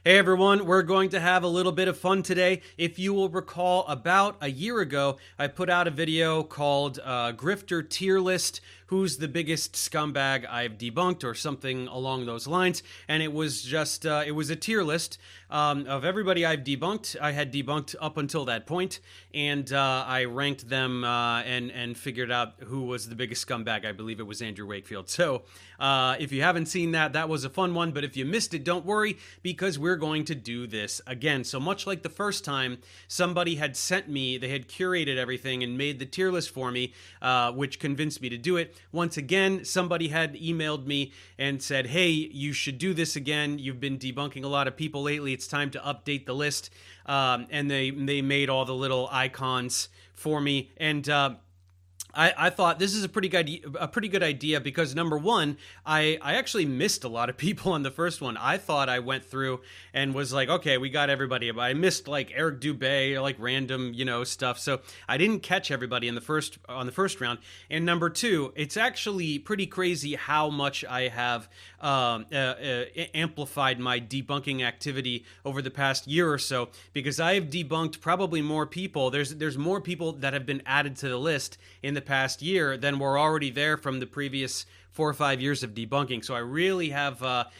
Hey everyone, we're going to have a little bit of fun today. If you will recall, about a year ago, I put out a video called Grifter Tier List, who's the biggest scumbag I've debunked, or something along those lines. And it was just, it was a tier list of everybody I've debunked. I had debunked up until that point, and I ranked them and figured out who was the biggest scumbag. I believe it was Andrew Wakefield. So if you haven't seen that, that was a fun one. But if you missed it, don't worry, because we're going to do this again. So much like the first time, somebody had sent me, they had curated everything and made the tier list for me, which convinced me to do it. Once again, somebody had emailed me and said, hey, you should do this again. You've been debunking a lot of people lately. It's time to update the list. And they made all the little icons for me. And I thought this is a pretty good idea because, number one, I actually missed a lot of people on the first one. I thought I went through and was like, okay, we got everybody, but I missed like Eric Dubé, like random, stuff. So I didn't catch everybody on the first round. And number two, it's actually pretty crazy how much I have amplified my debunking activity over the past year or so, because I have debunked probably more people. There's more people that have been added to the list in the past year than were already there from the previous 4 or 5 years of debunking. So I really have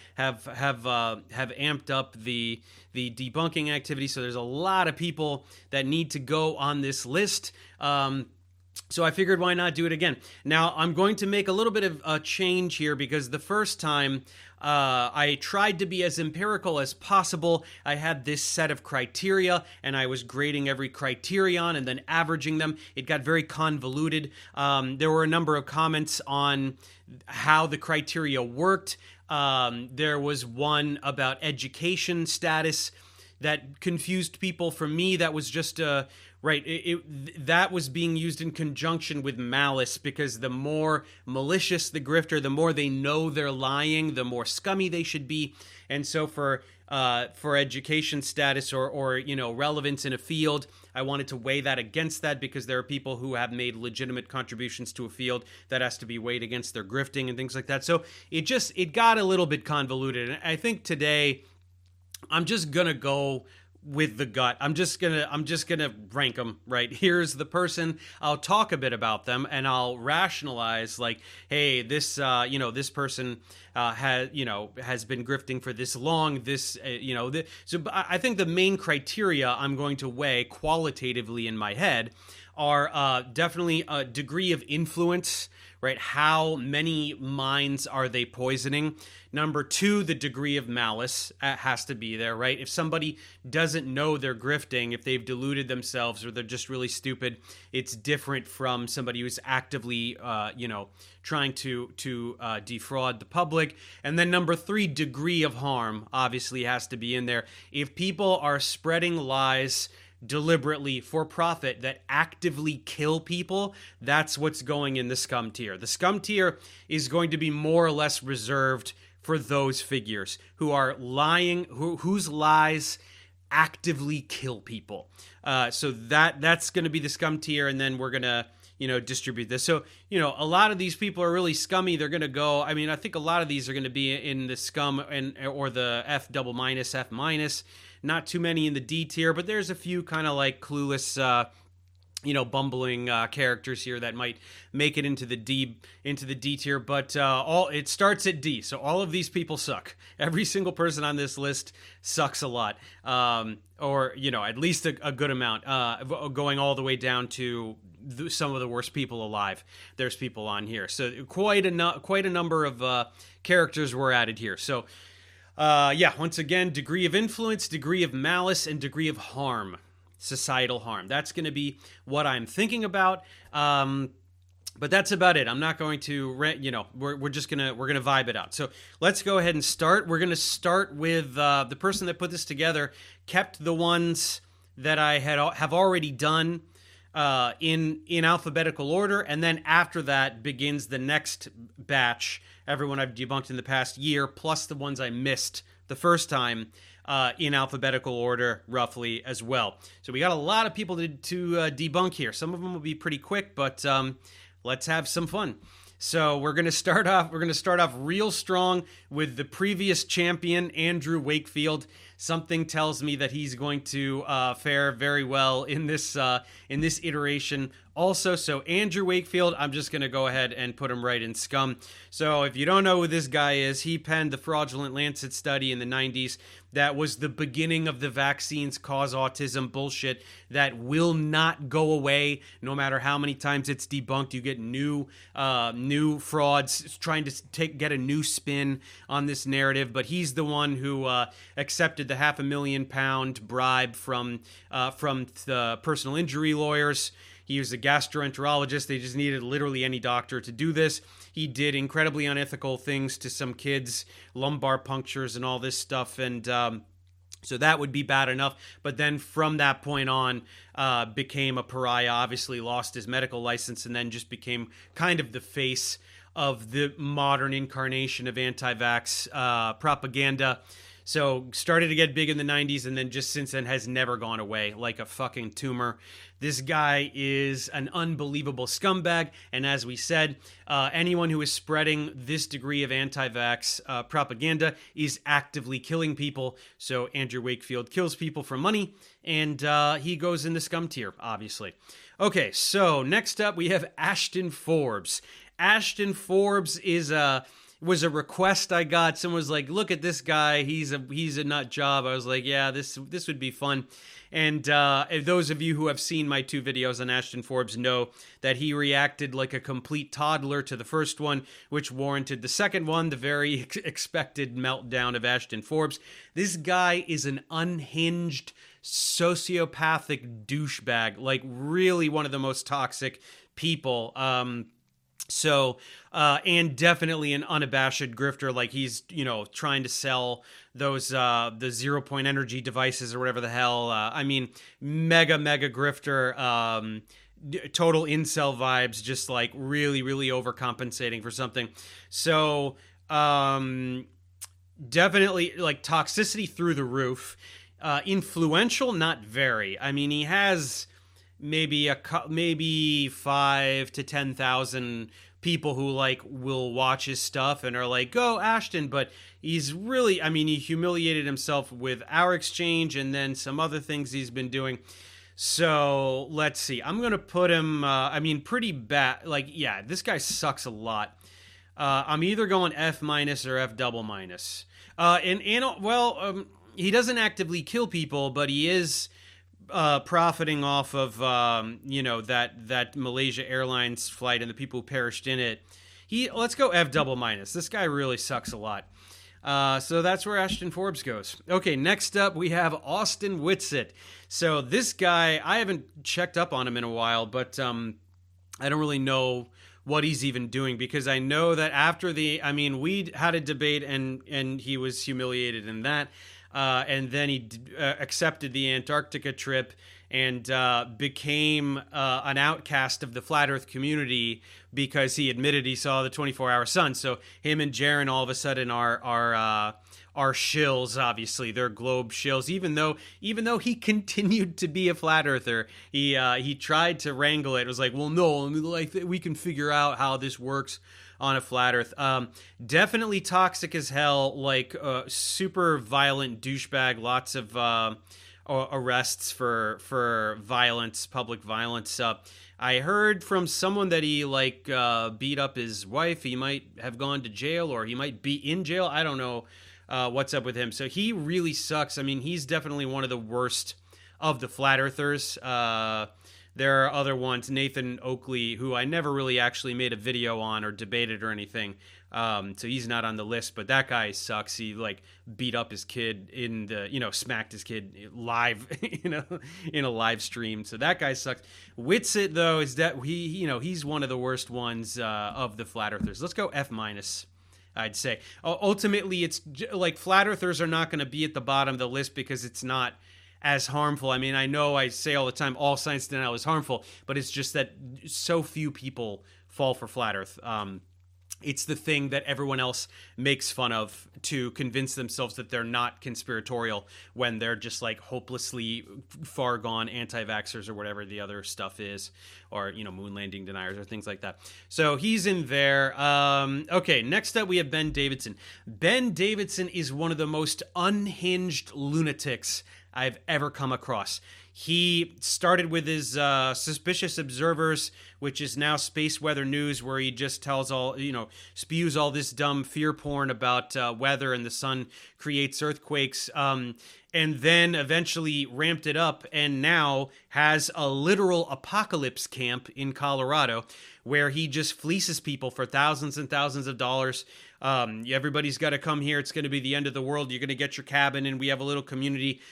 amped up the debunking activity. So there's a lot of people that need to go on this list. So I figured, why not do it again? Now, I'm going to make a little bit of a change here, because the first time I tried to be as empirical as possible. I had this set of criteria, and I was grading every criterion and then averaging them. It got very convoluted. There were a number of comments on how the criteria worked. There was one about education status that confused people. For me, that was just that was being used in conjunction with malice, because the more malicious the grifter, the more they know they're lying, the more scummy they should be. And so for education status or relevance in a field, I wanted to weigh that against that, because there are people who have made legitimate contributions to a field that has to be weighed against their grifting and things like that. So it got a little bit convoluted. And I think today I'm just gonna go with the gut. I'm just gonna rank them. Right, here's the person. I'll talk a bit about them, and I'll rationalize, like, hey, this this person has been grifting for this long. So I think the main criteria I'm going to weigh qualitatively in my head are definitely a degree of influence. Right, how many minds are they poisoning? Number two, the degree of malice has to be there, right? If somebody doesn't know they're grifting, if they've deluded themselves or they're just really stupid, it's different from somebody who's actively, trying to defraud the public. And then number three, degree of harm obviously has to be in there. If people are spreading lies deliberately for profit that actively kill people, that's what's going in the scum tier. The scum tier is going to be more or less reserved for those figures who are lying, whose lies actively kill people. So that's going to be the scum tier, and then we're going to distribute this. So, a lot of these people are really scummy. They're going to go, I think a lot of these are going to be in the scum or the F double minus, F minus. Not too many in the D tier, but there's a few kind of like clueless, bumbling characters here that might make it into the D tier. But it starts at D, so all of these people suck. Every single person on this list sucks a lot, or at least a good amount, going all the way down to some of the worst people alive. There's people on here, so quite a number of characters were added here. So. Once again, degree of influence, degree of malice, and degree of harm, societal harm. That's going to be what I'm thinking about. But that's about it. I'm not going to, we're going to vibe it out. So let's go ahead and start. We're going to start with the person that put this together kept the ones that I have already done in alphabetical order, and then after that begins the next batch. Everyone I've debunked in the past year, plus the ones I missed the first time in alphabetical order, roughly, as well. So we got a lot of people to debunk here. Some of them will be pretty quick, but let's have some fun. So we're going to start off real strong with the previous champion, Andrew Wakefield. something tells me that he's going to fare very well in this iteration also. So Andrew Wakefield, I'm just going to go ahead and put him right in scum. So if you don't know who this guy is, he penned the fraudulent Lancet study in the 90s. That was the beginning of the vaccines cause autism bullshit that will not go away no matter how many times it's debunked. You get new frauds trying to get a new spin on this narrative, but he's the one who accepted the £500,000 bribe from the personal injury lawyers. He was a gastroenterologist. They just needed literally any doctor to do this. He did incredibly unethical things to some kids, lumbar punctures and all this stuff. And so that would be bad enough. But then from that point on, became a pariah, obviously lost his medical license, and then just became kind of the face of the modern incarnation of anti-vax propaganda. So started to get big in the 90s, and then just since then has never gone away like a fucking tumor. This guy is an unbelievable scumbag, and as we said, anyone who is spreading this degree of anti-vax propaganda is actively killing people. So Andrew Wakefield kills people for money, and he goes in the scum tier, obviously. Okay, so next up we have Ashton Forbes. Ashton Forbes was a request I got. Someone was like, look at this guy. He's a nut job. I was like, yeah, this would be fun. And those of you who have seen my 2 videos on Ashton Forbes know that he reacted like a complete toddler to the first one, which warranted the second one, the very expected meltdown of Ashton Forbes. This guy is an unhinged, sociopathic douchebag, like really one of the most toxic people. And definitely an unabashed grifter, like he's, trying to sell those, the 0 Point Energy devices or whatever the hell. I mean, mega grifter, total incel vibes, just like really, really overcompensating for something. So, definitely like toxicity through the roof, influential, not very. I mean, he has maybe 5 to 10,000 people who like will watch his stuff and are like, go Ashton. But he's really, I mean, he humiliated himself with our exchange and then some other things he's been doing. So let's see. I'm going to put him, pretty bad. Like, yeah, this guy sucks a lot. I'm either going F- or F double minus. He doesn't actively kill people, but he is profiting off of that Malaysia Airlines flight and the people who perished in it. Let's go F double minus. This guy really sucks a lot. So that's where Ashton Forbes goes. Okay, next up we have Austin Whitsitt. So this guy, I haven't checked up on him in a while, but I don't really know what he's even doing, because I know that after we had a debate and he was humiliated in that. And then he accepted the Antarctica trip and became an outcast of the flat Earth community because he admitted he saw the 24-hour sun. So him and Jaron all of a sudden are shills. Obviously, they're globe shills. Even though he continued to be a flat earther, he tried to wrangle it. It was like, well, no, I mean, like we can figure out how this works on a flat Earth. Definitely toxic as hell, like super violent douchebag, lots of arrests for violence, public violence. I heard from someone that he beat up his wife. He might have gone to jail, or he might be in jail. I don't know what's up with him. So he really sucks. I mean, he's definitely one of the worst of the flat earthers. There are other ones, Nathan Oakley, who I never really actually made a video on or debated or anything. So he's not on the list, but that guy sucks. He beat up his kid smacked his kid live, in a live stream. So that guy sucks. Whitsitt, though, is that he's one of the worst ones of the flat earthers. Let's go F-, I'd say. Ultimately, it's like flat earthers are not going to be at the bottom of the list because it's not as harmful. I mean, I know I say all the time, all science denial is harmful, but it's just that so few people fall for flat Earth. It's the thing that everyone else makes fun of to convince themselves that they're not conspiratorial when they're just like hopelessly far gone anti-vaxxers or whatever the other stuff is, or, you know, moon landing deniers or things like that. So he's in there. Okay, next up we have Ben Davidson. Ben Davidson is one of the most unhinged lunatics I've ever come across. He started with his Suspicious Observers, which is now Space Weather News, where he just tells all, you know, spews all this dumb fear porn about weather and the sun creates earthquakes, and then eventually ramped it up and now has a literal apocalypse camp in Colorado where he just fleeces people for thousands and thousands of dollars. Everybody's got to come here. It's going to be the end of the world. You're going to get your cabin, and we have a little community.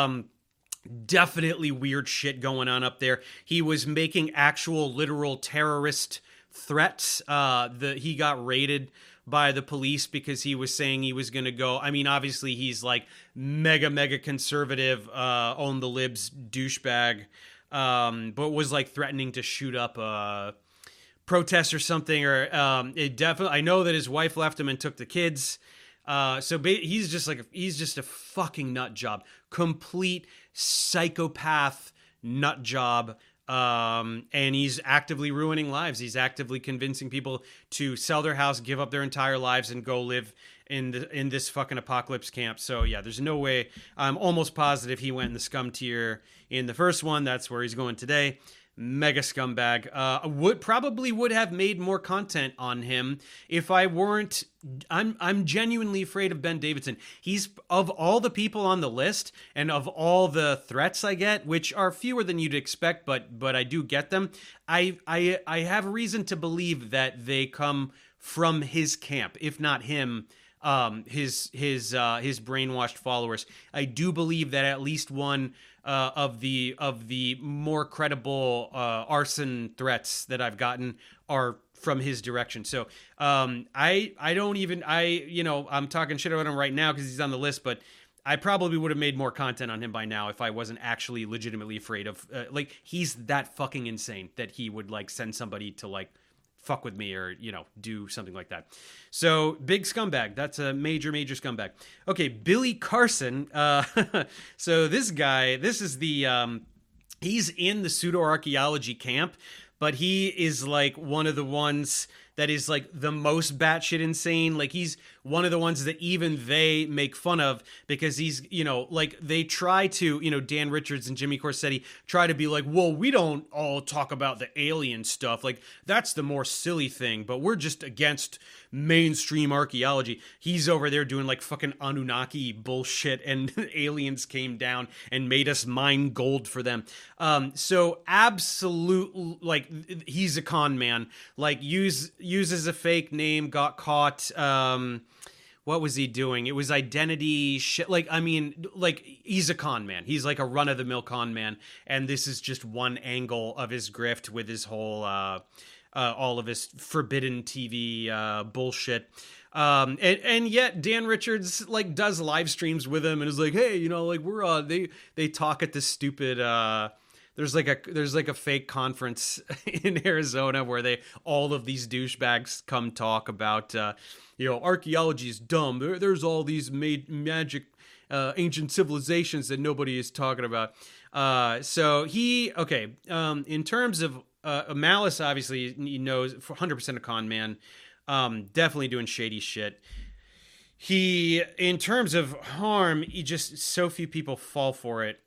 Definitely weird shit going on up there. He was making actual literal terrorist threats. He got raided by the police because he was saying he was going to go. I mean, obviously he's like mega conservative, own the libs douchebag, but was like threatening to shoot up a protest or something. Or I know that his wife left him and took the kids. He's just a fucking nut job, complete psychopath nut job. And he's actively ruining lives. He's actively convincing people to sell their house, give up their entire lives, and go live in this fucking apocalypse camp. So yeah, there's no way. I'm almost positive he went in the scum tier in the first one. That's where he's going today. Mega scumbag. Would have made more content on him if I weren't. I'm genuinely afraid of Ben Davidson. He's, of all the people on the list and of all the threats I get, which are fewer than you'd expect, but I do get them. I have reason to believe that they come from his camp, if not him. His brainwashed followers. I do believe that at least one of the more credible arson threats that I've gotten are from his direction. So I'm talking shit about him right now because he's on the list, but I probably would have made more content on him by now if I wasn't actually legitimately afraid of he's that fucking insane that he would like send somebody to like fuck with me or, you know, do something like that. So big scumbag. That's a major scumbag. Okay. Billy Carson. So this guy, this is he's in the pseudo-archaeology camp, but he is like one of the ones that is like the most batshit insane. Like he's one of the ones that even they make fun of because he's, you know, like they try to, you know, Dan Richards and Jimmy Corsetti try to be like, well, we don't all talk about the alien stuff. Like that's the more silly thing, but we're just against mainstream archaeology. He's over there doing like fucking Anunnaki bullshit and aliens came down and made us mine gold for them. So absolute, like he's a con man, like uses a fake name, got caught. What was he doing? It was identity shit. Like, I mean, like he's a con man. He's like a run of the mill con man. And this is just one angle of his grift with his whole, all of his forbidden TV bullshit. And yet Dan Richards like does live streams with him and is like, hey, you know, like we're they talk at this stupid there's like a fake conference in Arizona where all of these douchebags come talk about you know, archaeology is dumb. There's all these magic ancient civilizations that nobody is talking about. So in terms of Malice, obviously he knows 100% a con man, definitely doing shady shit. In terms of harm, so few people fall for it.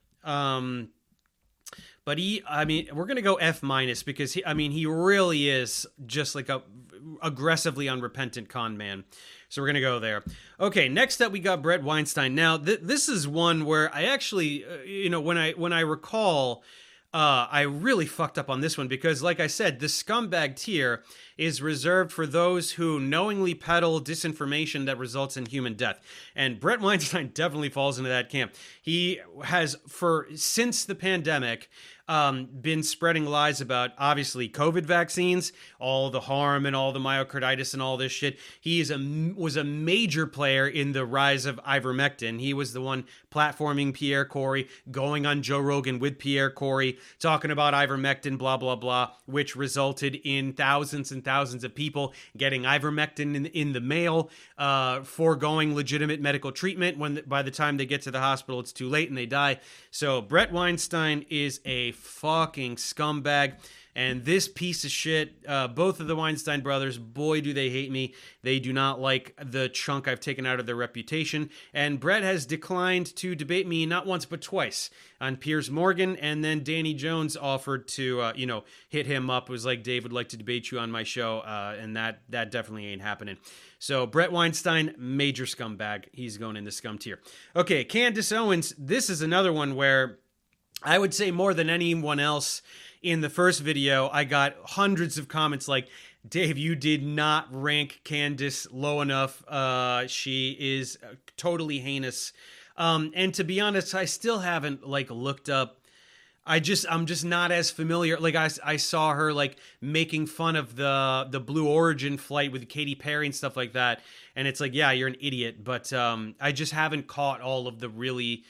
But we're going to go F- because he really is just like a aggressively unrepentant con man. So we're going to go there. Okay, next up we got Brett Weinstein. Now, this is one where I actually, when I recall, I really fucked up on this one because, like I said, the scumbag tier is reserved for those who knowingly peddle disinformation that results in human death. And Brett Weinstein definitely falls into that camp. He has, since the pandemic, been spreading lies about, obviously, COVID vaccines, all the harm and all the myocarditis and all this shit. He was a major player in the rise of ivermectin. He was the one platforming Pierre Corey, going on Joe Rogan with Pierre Corey, talking about ivermectin, blah, blah, blah, which resulted in thousands and thousands of people getting ivermectin in the mail, foregoing legitimate medical treatment when by the time they get to the hospital, it's too late and they die. So Bret Weinstein is a fucking scumbag. And this piece of shit, both of the Weinstein brothers, boy, do they hate me. They do not like the chunk I've taken out of their reputation. And Bret has declined to debate me not once but twice on Piers Morgan. And then Danny Jones offered to, hit him up. It was like, Dave would like to debate you on my show. And that definitely ain't happening. So Bret Weinstein, major scumbag. He's going in the scum tier. Okay, Candace Owens. This is another one where I would say more than anyone else, in the first video, I got hundreds of comments like, Dave, you did not rank Candace low enough. She is totally heinous. And to be honest, I still haven't looked up. I'm just not as familiar. I saw her making fun of the Blue Origin flight with Katy Perry and stuff like that. And it's like, yeah, you're an idiot. But I just haven't caught all of the really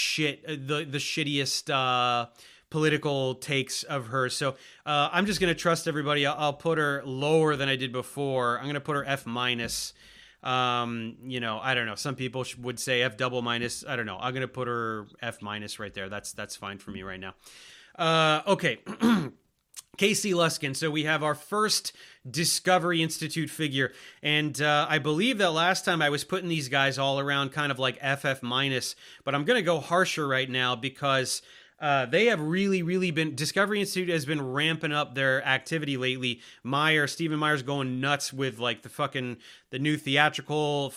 the shittiest political takes of her. So I'm just going to trust everybody. I'll put her lower than I did before. I'm going to put her F-. I don't know. Some people would say F double minus. I don't know. I'm going to put her F- right there. That's fine for me right now. Okay. Casey Luskin. So we have our first Discovery Institute figure. And I believe that last time I was putting these guys all around kind of like FF-, but I'm going to go harsher right now because they have really been, Discovery Institute has been ramping up their activity lately. Stephen Meyer's going nuts with the new theatrical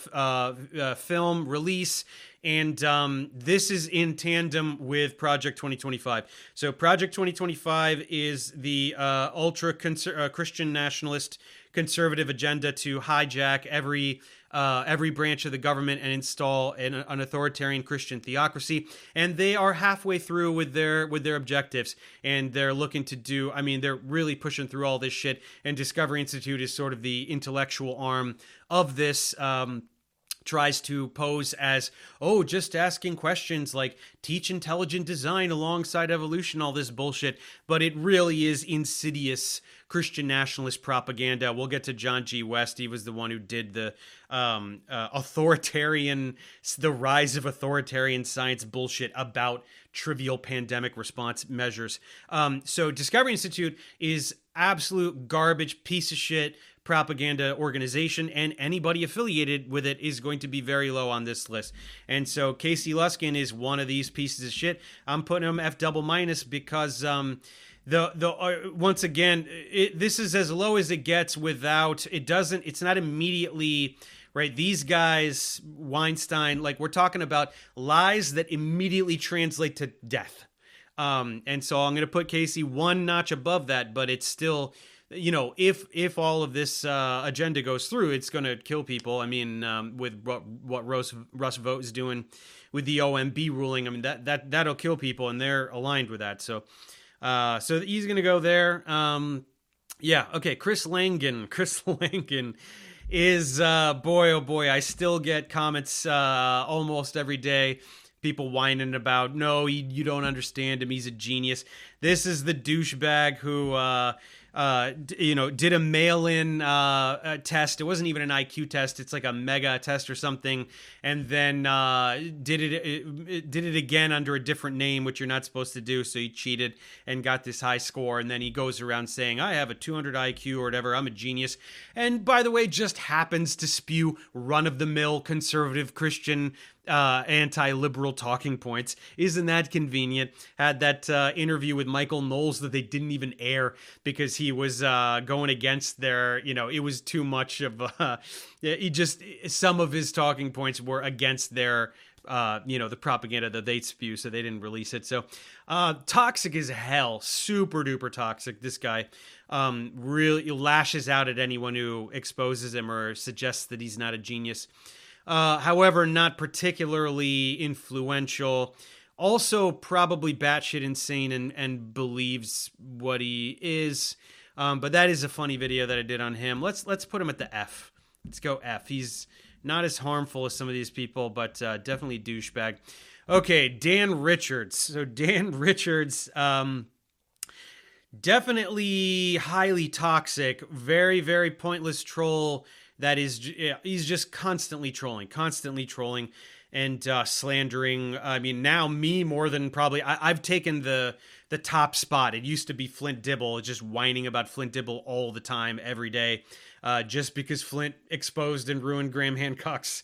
film release. And this is in tandem with Project 2025. So Project 2025 is the ultra Christian nationalist conservative agenda to hijack every branch of the government and install an authoritarian Christian theocracy. And they are halfway through with their objectives. And they're looking to do, they're really pushing through all this shit. And Discovery Institute is sort of the intellectual arm of this. Tries to pose as, just asking questions like teach intelligent design alongside evolution, all this bullshit. But it really is insidious Christian nationalist propaganda. We'll get to John G. West. He was the one who did the the rise of authoritarian science bullshit about trivial pandemic response measures. So Discovery Institute is absolute garbage, piece of shit propaganda organization, and anybody affiliated with it is going to be very low on this list. And so Casey Luskin is one of these pieces of shit. I'm putting him F double minus because once again, this is as low as it gets without, it's not immediately right. These guys, Weinstein, we're talking about lies that immediately translate to death. And so I'm going to put Casey one notch above that, but it's still, if all of this agenda goes through, it's going to kill people. With what Russ Vought is doing with the OMB ruling, that'll kill people, and they're aligned with that. So he's going to go there. Okay. Chris Langan is boy, oh boy, I still get comments almost every day. People whining about, no, you don't understand him. He's a genius. This is the douchebag who, did a mail-in test. It wasn't even an IQ test. It's like a mega test or something. And then did it again under a different name, which you're not supposed to do. So he cheated and got this high score. And then he goes around saying, I have a 200 IQ or whatever. I'm a genius. And by the way, just happens to spew run-of-the-mill conservative Christian anti-liberal talking points. Isn't that convenient? Had that interview with Michael Knowles that they didn't even air because he was going against their, it was too much of some of his talking points were against their the propaganda that they spew, so they didn't release it. So toxic as hell, super duper toxic. This guy really lashes out at anyone who exposes him or suggests that he's not a genius. However, not particularly influential. Also, probably batshit insane and believes what he is. But that is a funny video that I did on him. Let's put him at the F. Let's go F. He's not as harmful as some of these people, but definitely douchebag. Okay, Dan Richards. So Dan Richards, Definitely highly toxic, very, very pointless troll that is, yeah, he's just constantly trolling and slandering. I mean, now me more than probably, I've taken the top spot. It used to be Flint Dibble, just whining about Flint Dibble all the time, every day. Just because Flint exposed and ruined Graham Hancock's,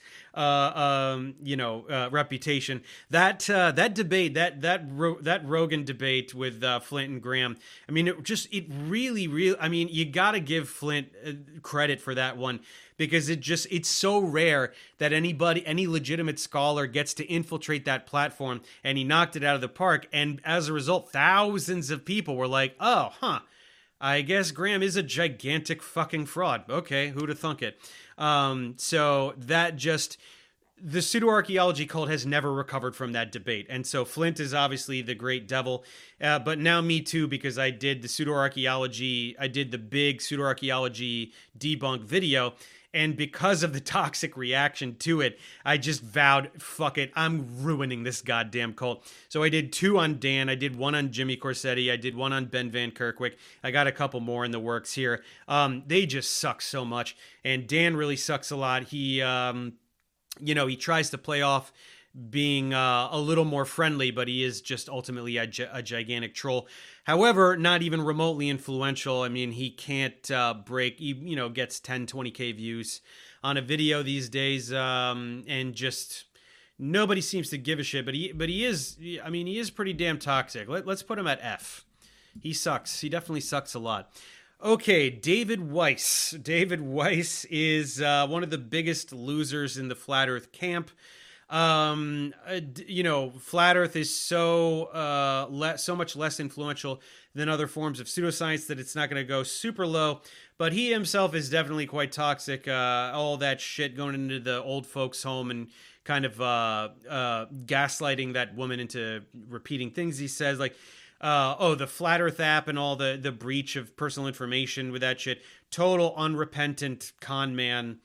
reputation. That debate, that Rogan debate with Flint and Graham. I mean, it really. I mean, you got to give Flint credit for that one, because it's so rare that any legitimate scholar gets to infiltrate that platform, and he knocked it out of the park. And as a result, thousands of people were like, "Oh, huh. I guess Graham is a gigantic fucking fraud." Okay, who'd have thunk it? So that just, the pseudo-archaeology cult has never recovered from that debate. And so Flint is obviously the great devil. But now me too, because I did the big pseudo-archaeology debunk video. And because of the toxic reaction to it, I just vowed, fuck it, I'm ruining this goddamn cult. So I did 2 on Dan. I did 1 on Jimmy Corsetti. I did 1 on Ben Van Kerkwyk. I got a couple more in the works here. They just suck so much. And Dan really sucks a lot. He tries to play off being a little more friendly, but he is just ultimately a gigantic troll. However, not even remotely influential. I mean, he can't gets 10, 20K views on a video these days, and just nobody seems to give a shit. But he is pretty damn toxic. Let's put him at F. He sucks. He definitely sucks a lot. Okay, David Weiss. David Weiss is one of the biggest losers in the Flat Earth camp. Flat Earth is so much less influential than other forms of pseudoscience that it's not going to go super low. But he himself is definitely quite toxic. All that shit going into the old folks' home and kind of gaslighting that woman into repeating things he says, like, the Flat Earth app and all the breach of personal information with that shit. Total unrepentant con man.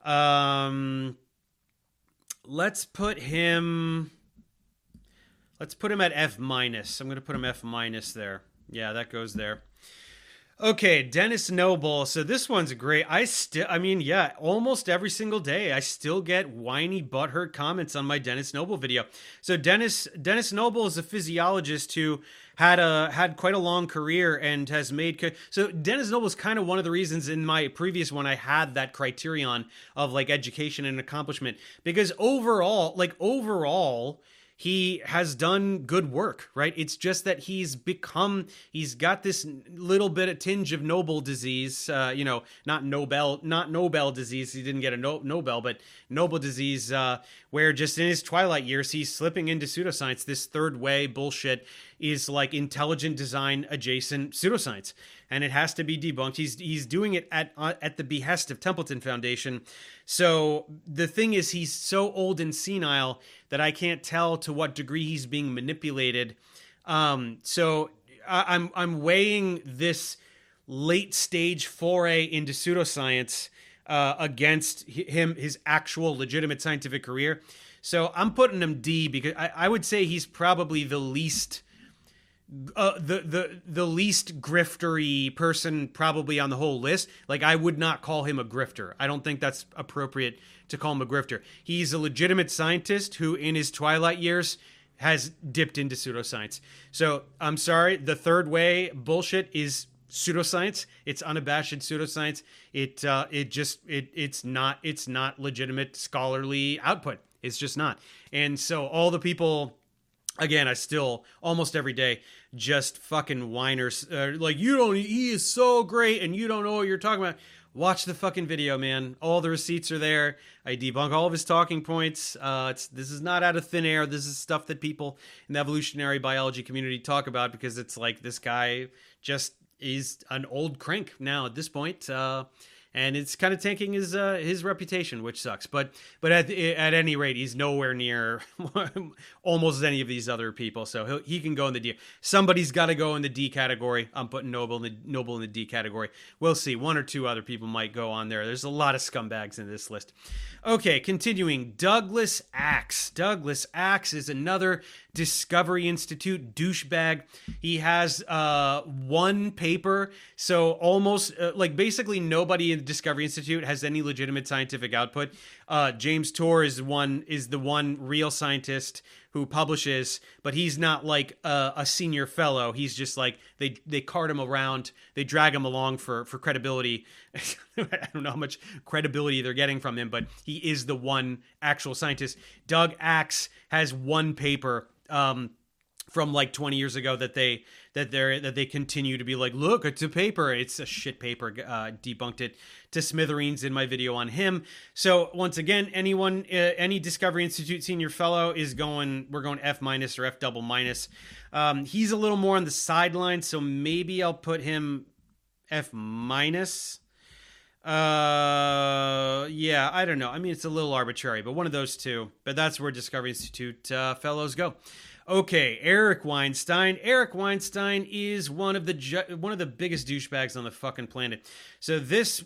Let's put him at F minus. I'm going to put him F minus there. Yeah, that goes there. Okay, Dennis Noble. So this one's great. Almost every single day, I still get whiny butthurt comments on my Dennis Noble video. So Dennis Noble is a physiologist who had quite a long career and has made. So Dennis Noble is kind of one of the reasons in my previous one I had that criterion of like education and accomplishment, because overall, he has done good work, right? It's just that he's got this little bit of tinge of Nobel disease, not Nobel disease. He didn't get a Nobel, but Nobel disease, where just in his twilight years, he's slipping into pseudoscience. This third way bullshit is like intelligent design adjacent pseudoscience, and it has to be debunked. He's doing it at the behest of Templeton Foundation. So the thing is, he's so old and senile that I can't tell to what degree he's being manipulated. So I'm weighing this late stage foray into pseudoscience against his actual legitimate scientific career. So I'm putting him D, because I would say he's probably the least the least griftery person probably on the whole list. Like, I would not call him a grifter. I don't think that's appropriate to call him a grifter. He's a legitimate scientist who in his twilight years has dipped into pseudoscience. So I'm sorry, the third way bullshit is pseudoscience. It's unabashed pseudoscience. It's not legitimate scholarly output. It's just not. And so all the people, again, I still almost every day just fucking whiners, like, he is so great and you don't know what you're talking about. Watch the fucking video, man. All the receipts are there. I debunk all of his talking points. This is not out of thin air. This is stuff that people in the evolutionary biology community talk about, because it's like, this guy just is an old crank now at this point. And and it's kind of tanking his reputation, which sucks. But at any rate, he's nowhere near almost any of these other people, so he can go in the D. Somebody's got to go in the D category. I'm putting Noble in the D category. We'll see. One or two other people might go on there. There's a lot of scumbags in this list. Okay, continuing. Douglas Axe. Douglas Axe is another Discovery Institute douchebag. He has one paper, so almost like basically nobody in the Discovery Institute has any legitimate scientific output. James Tour is the one real scientist who publishes, but he's not like a senior fellow. He's just like they cart him around, they drag him along for credibility. I don't know how much credibility they're getting from him, but he is the one actual scientist. Doug Axe has one paper from like 20 years ago that they continue to be like, look, it's a paper. It's a shit paper. Debunked it to smithereens in my video on him. So once again, any Discovery Institute senior fellow we're going F- or F double minus. He's a little more on the sideline, so maybe I'll put him F minus. Yeah, I don't know. I mean, it's a little arbitrary, but one of those two. But that's where Discovery Institute fellows go. Okay, Eric Weinstein. Eric Weinstein is one of the biggest douchebags on the fucking planet. So this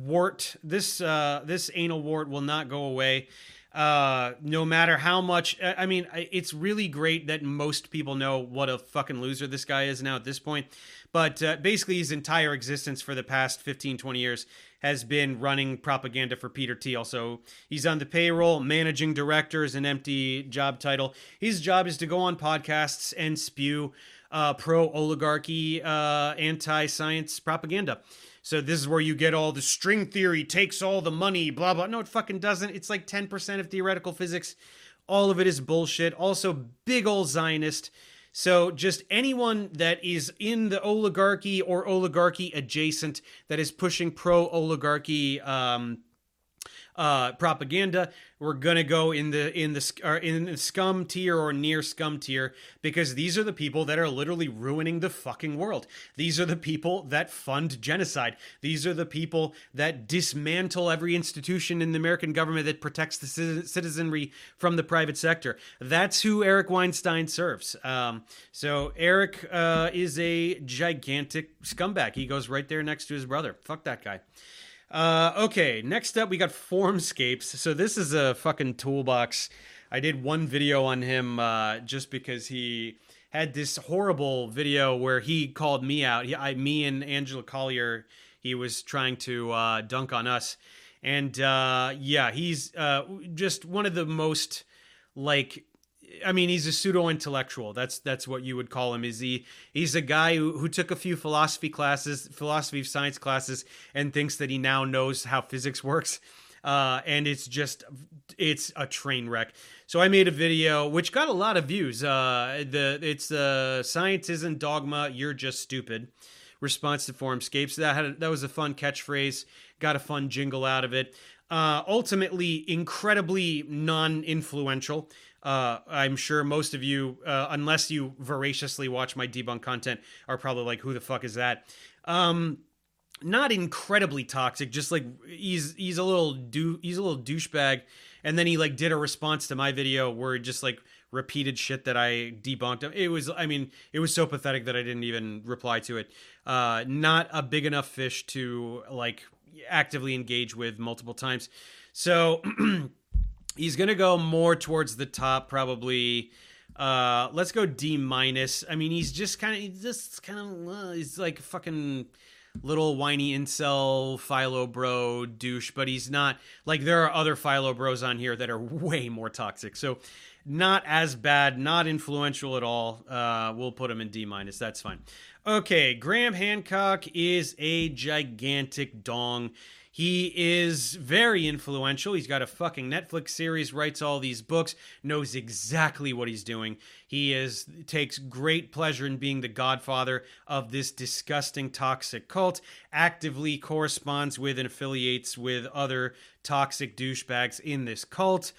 anal wart will not go away. No matter how much, I mean, it's really great that most people know what a fucking loser this guy is now at this point. But basically his entire existence for the past 15, 20 years has been running propaganda for Peter Thiel. So he's on the payroll, managing director is an empty job title. His job is to go on podcasts and spew pro-oligarchy, anti-science propaganda. So this is where you get all the string theory takes all the money, blah, blah. No, it fucking doesn't. It's like 10% of theoretical physics. All of it is bullshit. Also, big old Zionist. So just anyone that is in the oligarchy or oligarchy adjacent that is pushing pro-oligarchy propaganda, we're gonna go in the scum tier or near scum tier, because these are the people that are literally ruining the fucking world. These are the people that fund genocide. These are the people that dismantle every institution in the American government that protects the citizenry from the private sector. That's who Eric Weinstein serves. So Eric is a gigantic scumbag. He goes right there next to his brother. Fuck that guy. Okay, next up we got Formscapes. So this is a fucking toolbox. I did one video on him just because he had this horrible video where he called me out. Me and Angela Collier, he was trying to dunk on us. And yeah, he's just one of the most, like, I mean, he's a pseudo-intellectual. That's what you would call him. He's a guy who took a few philosophy of science classes, and thinks that he now knows how physics works. And it's a train wreck. So I made a video which got a lot of views. It's Science Isn't Dogma, You're Just Stupid response to Formscapes. That was a fun catchphrase. Got a fun jingle out of it. Ultimately, incredibly non-influential. I'm sure most of you, unless you voraciously watch my debunk content, are probably like, who the fuck is that? Not incredibly toxic, just like he's a little douchebag. And then he like did a response to my video where he just like repeated shit that I debunked. It was so pathetic that I didn't even reply to it. Not a big enough fish to like actively engage with multiple times. So he's going to go more towards the top, probably. Let's go D-. I mean, he's like a fucking little whiny incel philo bro douche, but he's not like, there are other philo bros on here that are way more toxic. So not as bad, not influential at all. We'll put him in D-. That's fine. Okay, Graham Hancock is a gigantic dong. He is very influential. He's got a fucking Netflix series, writes all these books, knows exactly what he's doing. He takes great pleasure in being the godfather of this disgusting toxic cult, actively corresponds with and affiliates with other toxic douchebags in this cult.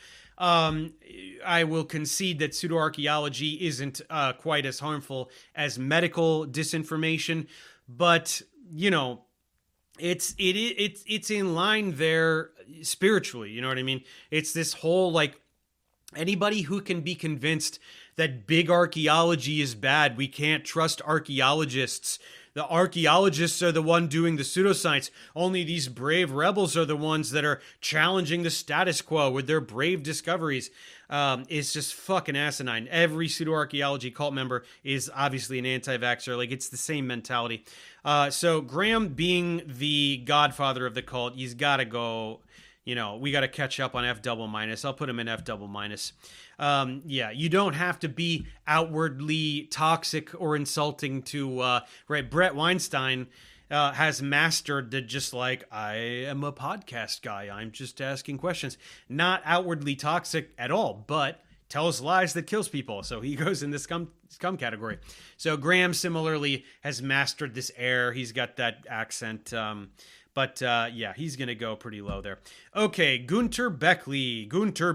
I will concede that pseudoarchaeology isn't quite as harmful as medical disinformation, but, you know, it's in line there spiritually. You know what I mean? It's this whole like anybody who can be convinced that big archaeology is bad, we can't trust archaeologists. The archaeologists are the one doing the pseudoscience. Only these brave rebels are the ones that are challenging the status quo with their brave discoveries. It's just fucking asinine. Every pseudo-archaeology cult member is obviously an anti-vaxxer. Like, it's the same mentality. So Graham being the godfather of the cult, he's got to go... You know, we got to catch up on F double minus. I'll put him in F double minus. Yeah, you don't have to be outwardly toxic or insulting to, right? Brett Weinstein has mastered the just like, I am a podcast guy. I'm just asking questions. Not outwardly toxic at all, but tells lies that kills people. So he goes in the scum category. So Graham similarly has mastered this air. He's got that accent. But yeah, he's going to go pretty low there. Okay, Gunter Beckley.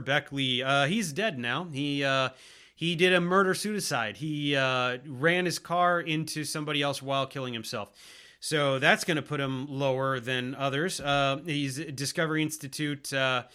He's dead now. He did a murder-suicide. He ran his car into somebody else while killing himself. So that's going to put him lower than others. He's a Discovery Institute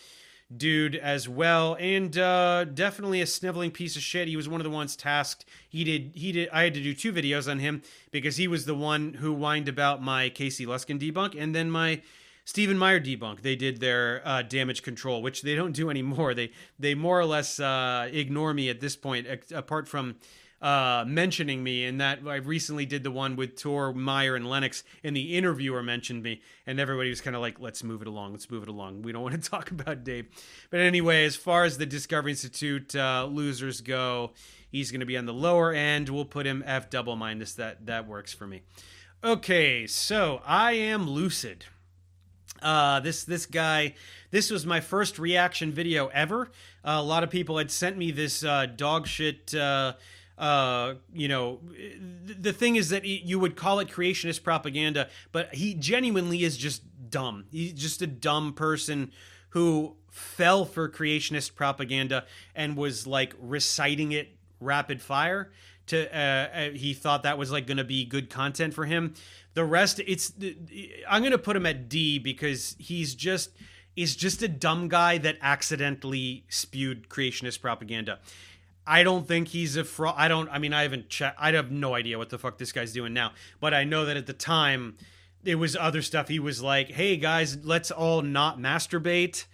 dude as well, and definitely a sniveling piece of shit. He was one of the ones tasked. He did. I had to do 2 videos on him because he was the one who whined about my Casey Luskin debunk and then my Stephen Meyer debunk. They did their damage control, which they don't do anymore. They more or less ignore me at this point, apart from mentioning me. And that I recently did the one with Tor, Meyer, and Lennox, and the interviewer mentioned me, and everybody was kind of like, let's move it along. We don't want to talk about Dave. But anyway, as far as the Discovery Institute losers go, he's going to be on the lower end. We'll put him F double minus. That works for me. Okay, so I Am Lucid. This guy, this was my first reaction video ever. A lot of people had sent me this dog shit. You know, the thing is that you would call it creationist propaganda, but he genuinely is just dumb. He's just a dumb person who fell for creationist propaganda and was like reciting it rapid fire. He thought that was like going to be good content for him. The rest, I'm going to put him at D because is just a dumb guy that accidentally spewed creationist propaganda. I don't think he's a fraud. I haven't checked. I have no idea what the fuck this guy's doing now. But I know that at the time, it was other stuff. He was like, hey guys, let's all not masturbate.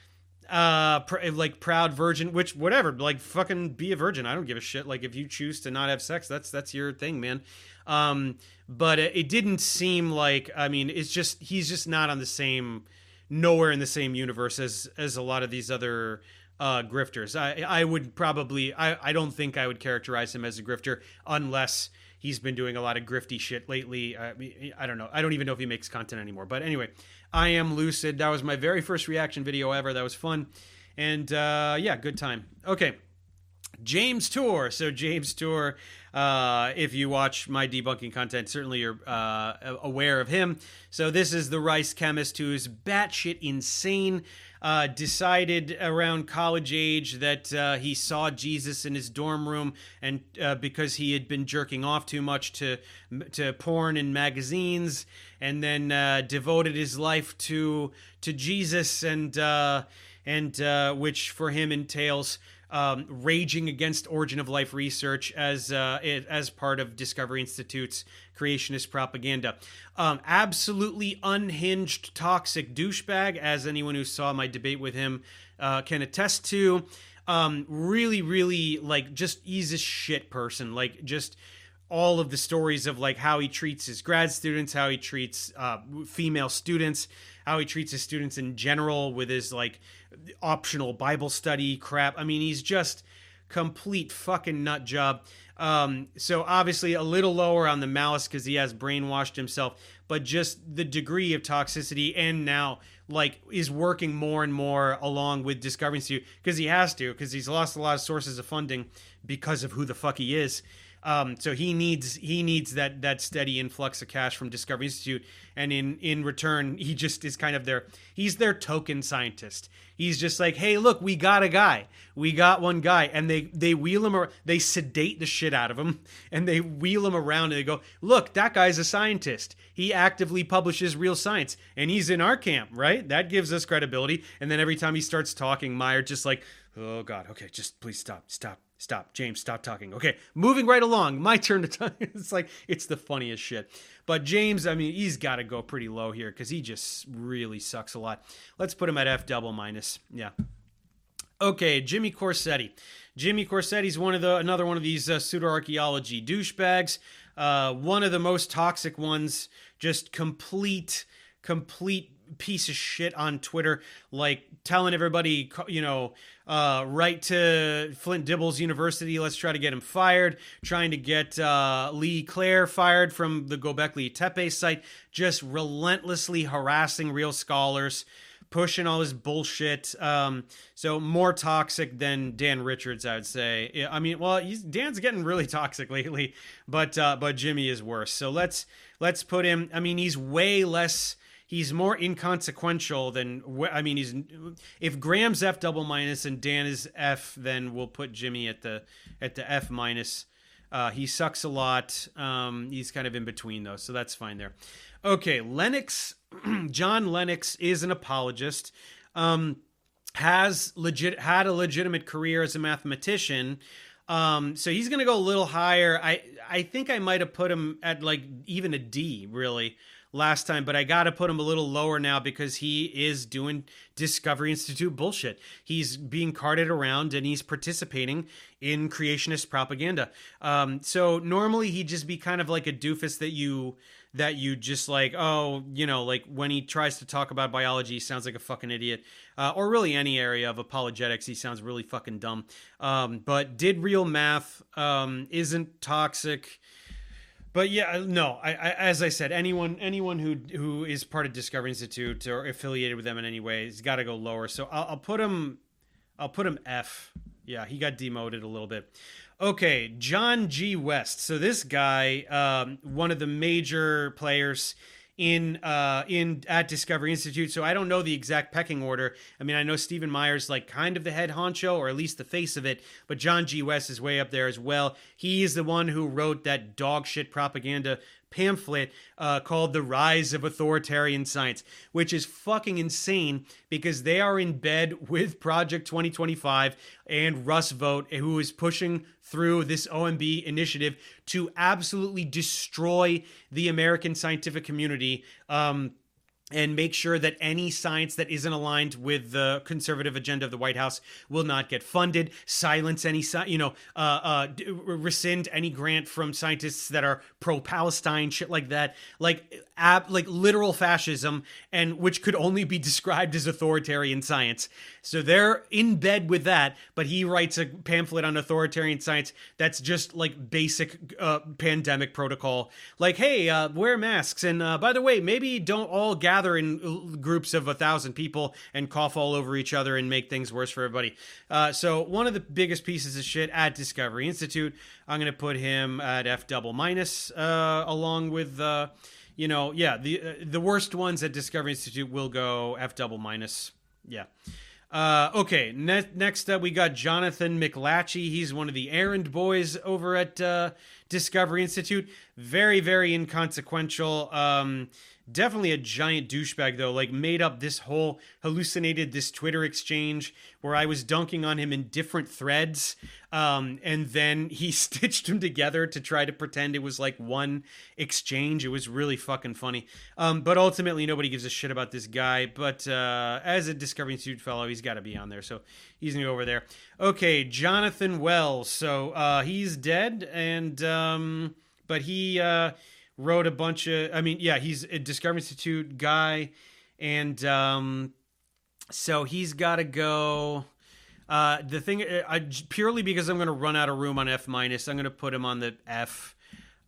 Like proud virgin, which whatever, like fucking be a virgin. I don't give a shit. Like if you choose to not have sex, that's your thing, man. But it didn't seem like, it's just, he's just not on the same, nowhere in the same universe as a lot of these other grifters. I would probably, I don't think I would characterize him as a grifter unless he's been doing a lot of grifty shit lately. I don't know. I don't even know if he makes content anymore. But anyway, I Am Lucid. That was my very first reaction video ever. That was fun. And yeah, good time. Okay. James Tour. So James Tour, if you watch my debunking content, certainly you're aware of him. So this is the Rice chemist who's batshit insane. Decided around college age that he saw Jesus in his dorm room, and because he had been jerking off too much to porn and magazines, and then devoted his life to Jesus, and which for him entails raging against Origin of Life research as part of Discovery Institute's creationist propaganda. Absolutely unhinged, toxic douchebag, as anyone who saw my debate with him can attest to. Really, really, like, just he's a shit person. Like, just all of the stories of, like, how he treats his grad students, how he treats female students, how he treats his students in general with his, like, optional Bible study crap. He's just complete fucking nut job. So obviously a little lower on the malice because he has brainwashed himself, but just the degree of toxicity, and now like is working more and more along with Discovery Institute because he has to, because he's lost a lot of sources of funding because of who the fuck he is. So he needs that steady influx of cash from Discovery Institute, and in return, he just is kind of he's their token scientist. He's just like, hey, look, we got one guy, and they wheel him, or they sedate the shit out of him, and they wheel him around, and they go, look, that guy's a scientist. He actively publishes real science, and he's in our camp, right? That gives us credibility. And then every time he starts talking, Meyer just like, oh God, okay, just please stop, James, stop talking. Okay, moving right along. My turn to talk. It's like, it's the funniest shit. But James, I mean, he's got to go pretty low here because he just really sucks a lot. Let's put him at F double minus. Yeah. Okay, Jimmy Corsetti. Jimmy Corsetti's another one of these pseudo-archaeology douchebags. One of the most toxic ones. Just complete piece of shit on Twitter, like telling everybody, write to Flint Dibbles University, let's try to get him fired, trying to get Lee Clare fired from the Göbekli Tepe site, just relentlessly harassing real scholars, pushing all this bullshit. So more toxic than Dan Richards, I would say. I mean, well, Dan's getting really toxic lately, but Jimmy is worse. So let's put him. I mean, he's way less. He's more inconsequential than. I mean, if Graham's F double minus and Dan is F, then we'll put Jimmy at the F minus. He sucks a lot. He's kind of in between though, so that's fine there. Okay, Lennox. John Lennox is an apologist. Had a legitimate career as a mathematician. So he's going to go a little higher. I think I might have put him at like even a D really last time, but I got to put him a little lower now because he is doing Discovery Institute bullshit. He's being carted around and he's participating in creationist propaganda. So normally he'd just be kind of like a doofus that you just like, like when he tries to talk about biology, he sounds like a fucking idiot. Or really any area of apologetics, he sounds really fucking dumb. But did real math, isn't toxic. But yeah, no, I as I said, anyone who is part of Discovery Institute or affiliated with them in any way has got to go lower. So I'll put him F. Yeah, he got demoted a little bit. Okay, John G. West. So this guy, one of the major players at Discovery Institute. So I don't know the exact pecking order. I mean, I know Stephen Meyer's like kind of the head honcho, or at least the face of it, but John G. West is way up there as well. He is the one who wrote that dog shit propaganda pamphlet called The Rise of Authoritarian Science, which is fucking insane because they are in bed with Project 2025 and Russ Vogt, who is pushing through this OMB initiative to absolutely destroy the American scientific community, and make sure that any science that isn't aligned with the conservative agenda of the White House will not get funded, silence any, rescind any grant from scientists that are pro-Palestine, shit like that, like literal fascism, and which could only be described as authoritarian science. So they're in bed with that, but he writes a pamphlet on authoritarian science that's just like basic pandemic protocol. Like, hey, wear masks, and by the way, maybe don't all gather in groups of 1,000 people and cough all over each other and make things worse for everybody. So one of the biggest pieces of shit at Discovery Institute. I'm going to put him at F double minus, along with, the worst ones at Discovery Institute will go F double minus. Yeah. Okay, next up we got Jonathan McLatchie. He's one of the errand boys over at Discovery Institute. Very, very inconsequential. Definitely a giant douchebag, though. Like, hallucinated this Twitter exchange where I was dunking on him in different threads, and then he stitched them together to try to pretend it was like one exchange. It was really fucking funny. But ultimately, nobody gives a shit about this guy. But as a Discovery Institute fellow, he's got to be on there, so he's going to go over there. Okay, Jonathan Wells. So he's dead, and but he wrote a bunch of, he's a Discovery Institute guy, and so he's got to go. The thing, purely because I'm going to run out of room on F minus, I'm going to put him on the F.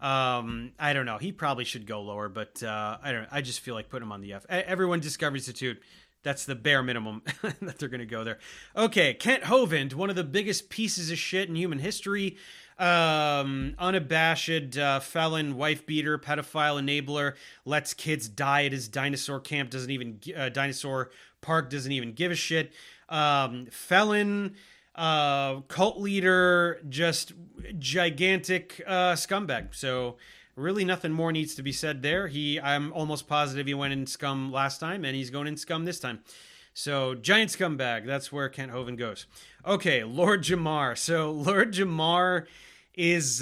I don't know. He probably should go lower, but I don't know. I just feel like putting him on the F. Everyone Discovery Institute, that's the bare minimum that they're going to go there. Okay, Kent Hovind, one of the biggest pieces of shit in human history. Unabashed felon, wife beater, pedophile enabler, lets kids die at his dinosaur camp, doesn't even dinosaur park, doesn't even give a shit. Felon, cult leader, just gigantic scumbag. So really nothing more needs to be said there. I'm almost positive he went in scum last time, and he's going in scum this time. So, giant scumbag. That's where Kent Hovind goes. Okay, Lord Jamar. So, Lord Jamar is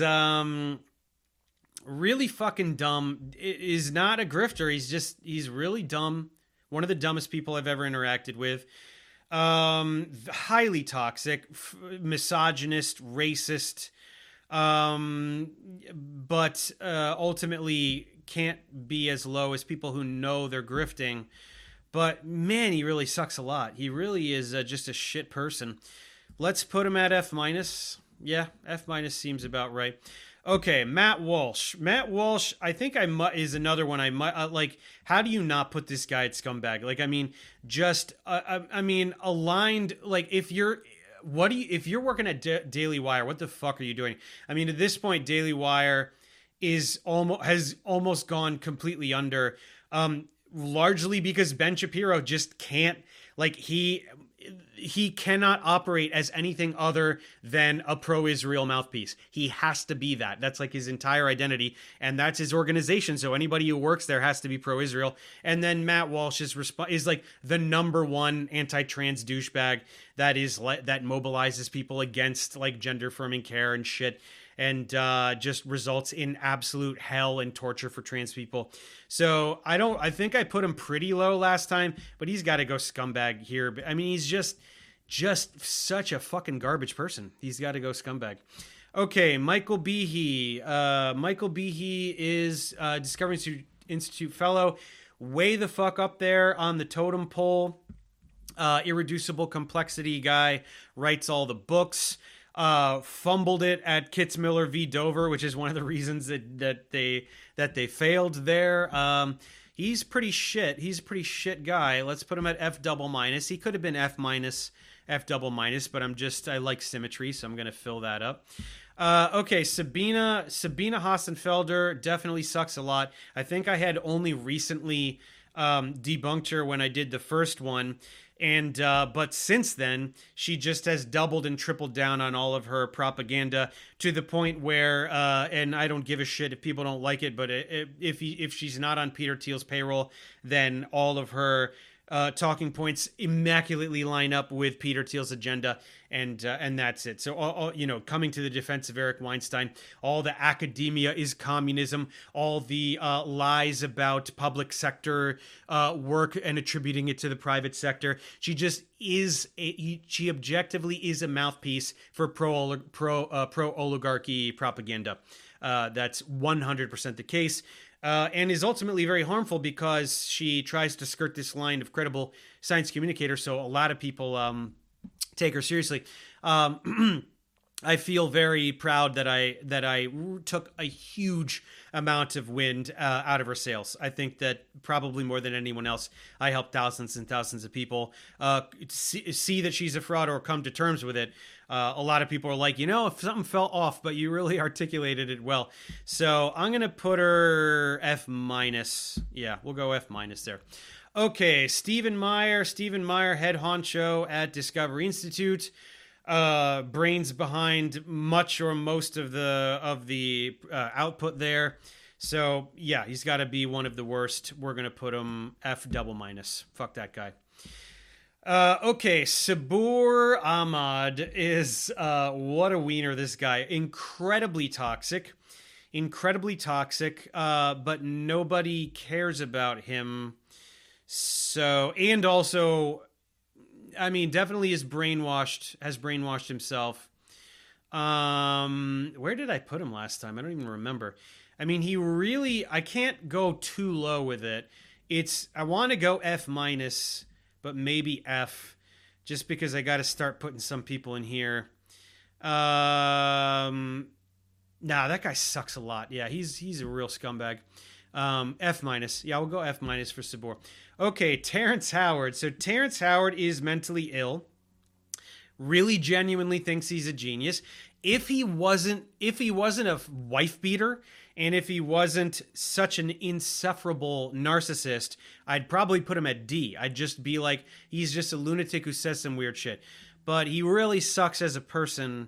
really fucking dumb. Is not a grifter. He's really dumb. One of the dumbest people I've ever interacted with. Highly toxic, misogynist, racist, but ultimately can't be as low as people who know they're grifting. But man, he really sucks a lot. He really is just a shit person. Let's put him at F-. Yeah, F- seems about right. Okay, Matt Walsh. Matt Walsh, I think is another one I might like. How do you not put this guy at scumbag? Like, I mean, just aligned. Like, if you're working at Daily Wire, what the fuck are you doing? I mean, at this point, Daily Wire has almost gone completely under. Largely because Ben Shapiro just can't, like, he cannot operate as anything other than a pro-Israel mouthpiece. He has to be that. That's like his entire identity, and that's his organization. So anybody who works there has to be pro-Israel. And then Matt Walsh is like the number one anti-trans douchebag that mobilizes people against like gender affirming care and shit, and just results in absolute hell and torture for trans people. So I think I put him pretty low last time, but he's got to go scumbag here. I mean, he's just such a fucking garbage person. He's got to go scumbag. Okay, Michael Behe. Michael Behe is Discovery Institute fellow. Way the fuck up there on the totem pole. Irreducible complexity guy. Writes all the books. Fumbled it at Kitzmiller v. Dover, which is one of the reasons that they failed there. He's pretty shit. He's a pretty shit guy. Let's put him at F-. He could have been F-, F-, but I like symmetry, so I'm gonna fill that up. Okay, Sabina Hassenfelder definitely sucks a lot. I think I had only recently debunked her when I did the first one. And but since then, she just has doubled and tripled down on all of her propaganda to the point where, and I don't give a shit if people don't like it, but if she's not on Peter Thiel's payroll, then all of her talking points immaculately line up with Peter Thiel's agenda, and that's it. So, all, coming to the defense of Eric Weinstein, all the academia is communism, all the lies about public sector work and attributing it to the private sector. She just she objectively is a mouthpiece for pro oligarchy propaganda. That's 100% the case. And is ultimately very harmful because she tries to skirt this line of credible science communicator. So a lot of people take her seriously. I feel very proud that I took a huge amount of wind out of her sails. I think that probably more than anyone else, I helped thousands and thousands of people see that she's a fraud or come to terms with it. A lot of people are like, if something fell off, but you really articulated it well. So I'm going to put her F-. Yeah, we'll go F- there. Okay, Stephen Meyer, head honcho at Discovery Institute. Brains behind much or most of the output there. So yeah, he's got to be one of the worst. We're going to put him F-. Fuck that guy. Okay, Sabur Ahmad is, what a wiener, this guy. Incredibly toxic, but nobody cares about him. So, and also, I mean, definitely has brainwashed himself. Where did I put him last time? I don't even remember. I mean, I can't go too low with it. I want to go F-, but maybe F, just because I got to start putting some people in here. Nah, that guy sucks a lot. Yeah, he's a real scumbag. F-. Yeah, we'll go F- for Sabur. Okay, Terrence Howard. So Terrence Howard is mentally ill, really genuinely thinks he's a genius, if he wasn't a wife beater, and if he wasn't such an insufferable narcissist, I'd probably put him at D. I'd just be like, he's just a lunatic who says some weird shit. But he really sucks as a person.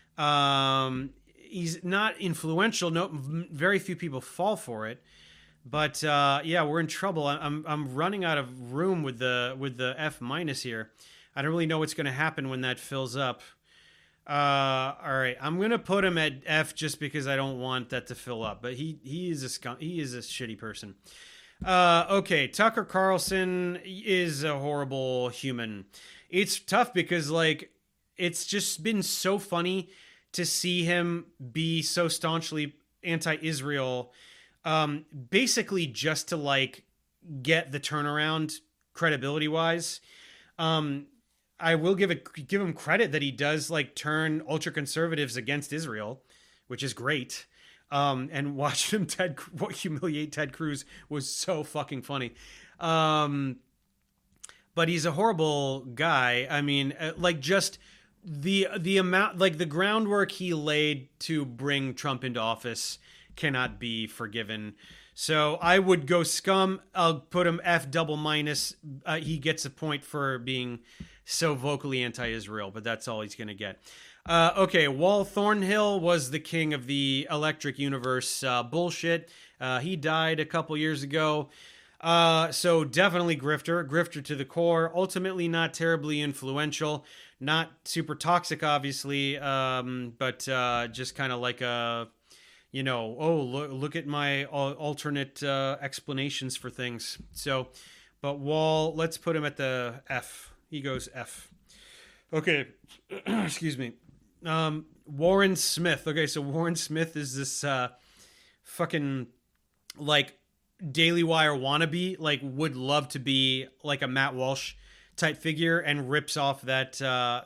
He's not influential. No, very few people fall for it. But yeah, we're in trouble. I'm running out of room with the F minus here. I don't really know what's going to happen when that fills up. All right, I'm gonna put him at F just because I don't want that to fill up. But he is a shitty person. Okay, Tucker Carlson is a horrible human. It's tough because like it's just been so funny to see him be so staunchly anti-Israel, basically just to like get the turnaround credibility wise. I will give him credit that he does like turn ultra conservatives against Israel, which is great. And watching him humiliate Ted Cruz was so fucking funny. But he's a horrible guy. I mean, like just the amount, like the groundwork he laid to bring Trump into office cannot be forgiven. So I would go scum. I'll put him F double minus. He gets a point for being so vocally anti-Israel, but that's all he's going to get. Okay, Wal Thornhill was the king of the electric universe bullshit. He died a couple years ago. So definitely grifter to the core. Ultimately not terribly influential. Not super toxic, obviously, but just kind of like a... You know, oh, look at my alternate explanations for things. So, but Wall, let's put him at the F. He goes F. Okay, excuse me. Warren Smith. Okay, so Warren Smith is this fucking, like, Daily Wire wannabe. Like, would love to be, like, a Matt Walsh type figure and rips off that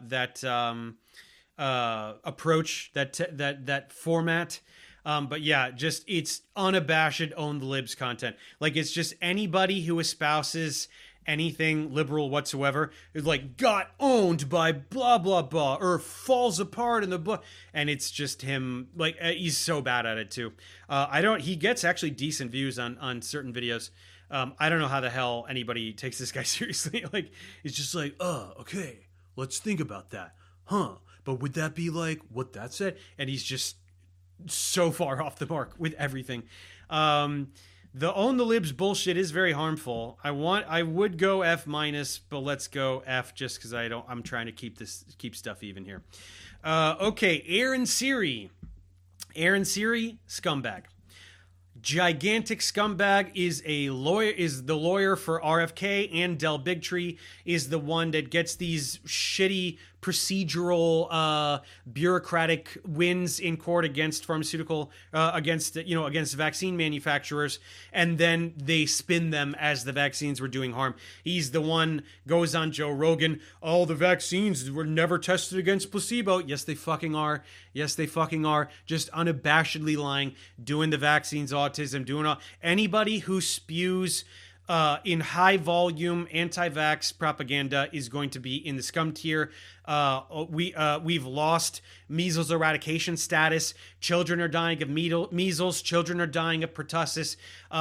approach, that format. But yeah, just it's unabashed own the libs content. Like it's just anybody who espouses anything liberal whatsoever is like got owned by blah blah blah or falls apart in the blah, and it's just him. Like he's so bad at it too. He gets actually decent views on certain videos. I don't know how the hell anybody takes this guy seriously. Like it's just like, okay, let's think about that, huh? But would that be like what that said? And he's just so far off the mark with everything. The own the libs bullshit is very harmful. I would go F minus, but let's go F just because I'm trying to keep stuff even here. Okay, Aaron Siri, scumbag. Gigantic scumbag is the lawyer for RFK, and Del Bigtree is the one that gets these shitty procedural bureaucratic wins in court against against vaccine manufacturers, and then they spin them as the vaccines were doing harm. He's the one goes on Joe Rogan, all the vaccines were never tested against placebo. Yes, they fucking are. Yes, they fucking are. Just unabashedly lying, doing the vaccines autism, doing all anybody who spews in high volume anti-vax propaganda is going to be in the scum tier. We've lost measles eradication status. Children are dying of measles. Children are dying of pertussis.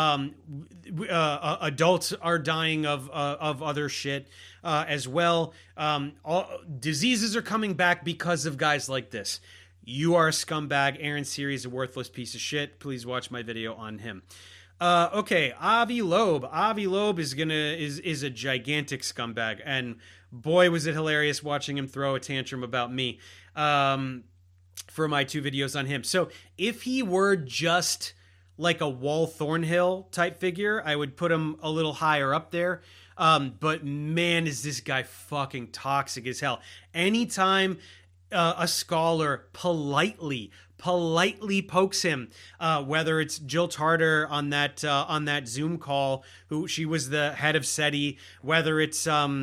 Adults are dying of other shit as well. Diseases are coming back because of guys like this. You are a scumbag. Aaron Siri is a worthless piece of shit. Please watch my video on him. Okay, Avi Loeb. Avi Loeb is a gigantic scumbag, and boy was it hilarious watching him throw a tantrum about me for my 2 videos on him. So if he were just like a Wal Thornhill type figure, I would put him a little higher up there. But man, is this guy fucking toxic as hell. Anytime a scholar politely pokes him, whether it's Jill Tarter on that Zoom call, who she was the head of SETI, whether it's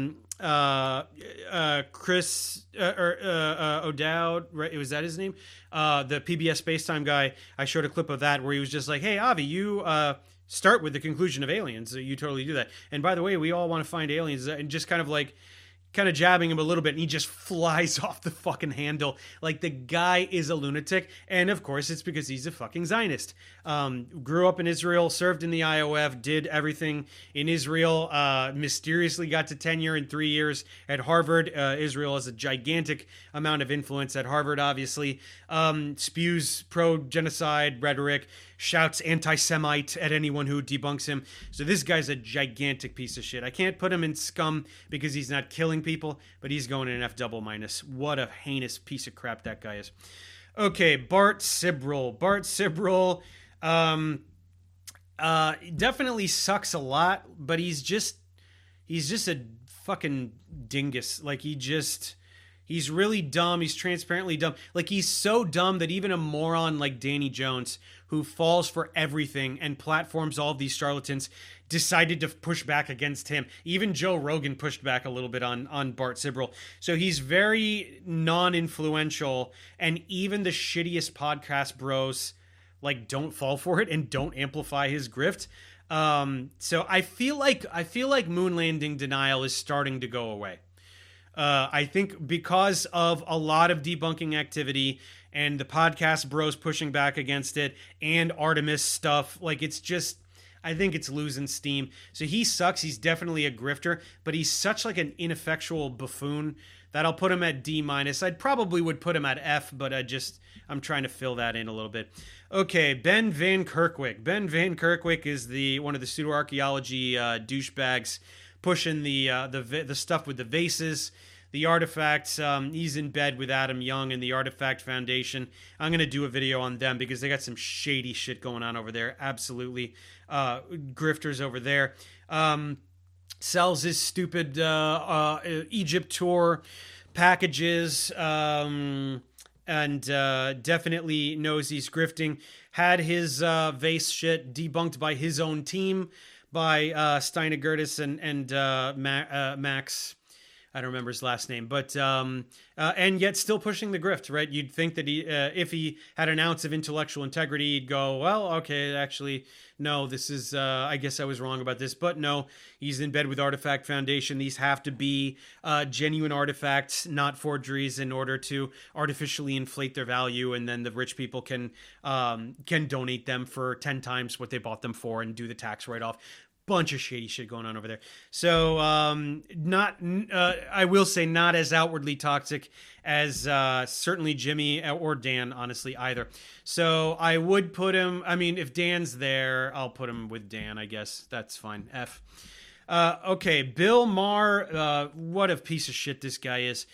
Chris O'Dowd, right? Was that his name? The PBS Spacetime guy. I showed a clip of that where he was just like, "Hey, Avi, you start with the conclusion of aliens. So you totally do that. And by the way, we all want to find aliens," and just kind of like kind of jabbing him a little bit, and he just flies off the fucking handle. Like, the guy is a lunatic, and of course it's because he's a fucking Zionist. Grew up in Israel, served in the IOF, did everything in Israel, mysteriously got to tenure in 3 years at Harvard. Israel has a gigantic amount of influence at Harvard, obviously. Spews pro-genocide rhetoric, shouts anti-Semite at anyone who debunks him. So this guy's a gigantic piece of shit. I can't put him in scum because he's not killing people, but he's going in an F double minus. What a heinous piece of crap that guy is. Okay, Bart Sibrel. Bart Sibrel definitely sucks a lot, but he's just a fucking dingus. Like, he's really dumb. He's transparently dumb. Like, he's so dumb that even a moron like Danny Jones, who falls for everything and platforms all of these charlatans, decided to push back against him. Even Joe Rogan pushed back a little bit on Bart Sibrel. So he's very non-influential, and even the shittiest podcast bros like don't fall for it and don't amplify his grift. So I feel like moon landing denial is starting to go away. I think because of a lot of debunking activity and the podcast bros pushing back against it and Artemis stuff, like, it's just, I think it's losing steam. So he sucks. He's definitely a grifter, but he's such like an ineffectual buffoon that I'll put him at D minus. I'd probably would put him at F, but I'm trying to fill that in a little bit. Okay, Ben Van Kerkwyk. Ben Van Kerkwyk is one of the pseudo-archaeology douchebags pushing the stuff with the vases, the artifacts. He's in bed with Adam Young and the Artifact Foundation. I'm going to do a video on them because they got some shady shit going on over there. Absolutely. Grifters over there. Sells his stupid Egypt tour packages, and definitely knows he's grifting. Had his vase shit debunked by his own team, by Steina Gertis and Max. I don't remember his last name, but and yet still pushing the grift, right? You'd think that he, if he had an ounce of intellectual integrity, he'd go, well, okay, actually, no, this is, I guess I was wrong about this, but no, he's in bed with Artifact Foundation. These have to be genuine artifacts, not forgeries, in order to artificially inflate their value, and then the rich people can donate them for 10 times what they bought them for and do the tax write-off. Bunch of shady shit going on over there. So I will say not as outwardly toxic as certainly Jimmy or Dan, honestly, either. So I would put him, I mean, if Dan's there, I'll put him with Dan, I guess. That's fine. F. Okay, Bill Maher, what a piece of shit this guy is.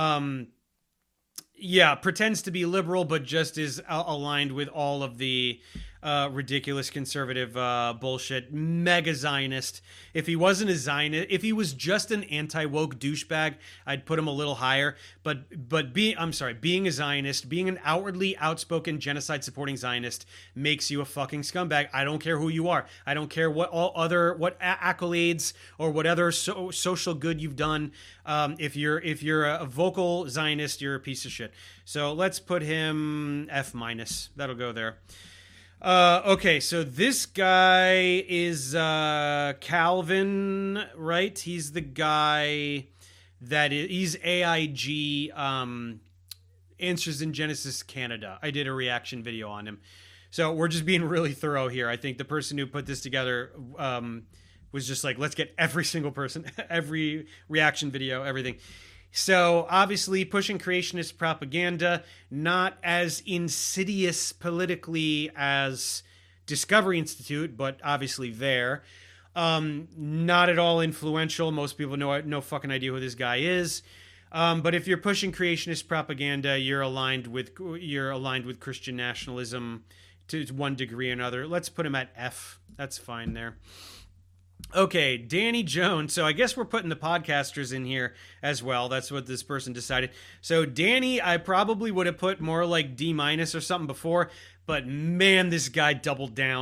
Yeah, pretends to be liberal, but just is aligned with all of the ridiculous conservative bullshit. Mega Zionist. If he wasn't a Zionist, if he was just an anti-woke douchebag, I'd put him a little higher. But being a Zionist, being an outwardly outspoken genocide-supporting Zionist makes you a fucking scumbag. I don't care who you are. I don't care what accolades or what other social good you've done. If you're a vocal Zionist, you're a piece of shit. So let's put him F minus. That'll go there. Okay, so this guy is Calvin, right? He's the guy he's AIG, Answers in Genesis Canada. I did a reaction video on him. So we're just being really thorough here. I think the person who put this together was just like, let's get every single person, every reaction video, everything. So obviously pushing creationist propaganda, not as insidious politically as Discovery Institute, but obviously there. Not at all influential. Most people no fucking idea who this guy is. But if you're pushing creationist propaganda, you're aligned with Christian nationalism to one degree or another. Let's put him at F. That's fine there. Okay, Danny Jones. So I guess we're putting the podcasters in here as well. That's what this person decided. So Danny, I probably would have put more like D minus or something before, but man, this guy doubled down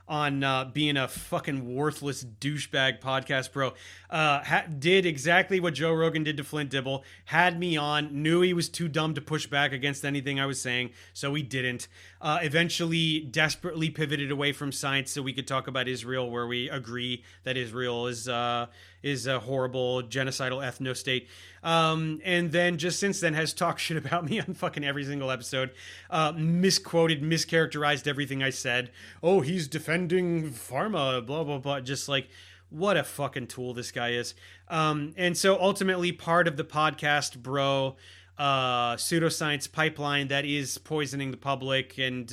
being a fucking worthless douchebag podcast bro. Did exactly what Joe Rogan did to Flint Dibble. Had me on, knew he was too dumb to push back against anything I was saying, so he didn't. Eventually desperately pivoted away from science so we could talk about Israel, where we agree that Israel is a horrible genocidal ethno state. And then just since then has talked shit about me on fucking every single episode. Misquoted, mischaracterized everything I said. Oh, he's defending pharma, blah, blah, blah. Just like, what a fucking tool this guy is. And so ultimately part of the podcast, bro, pseudoscience pipeline that is poisoning the public and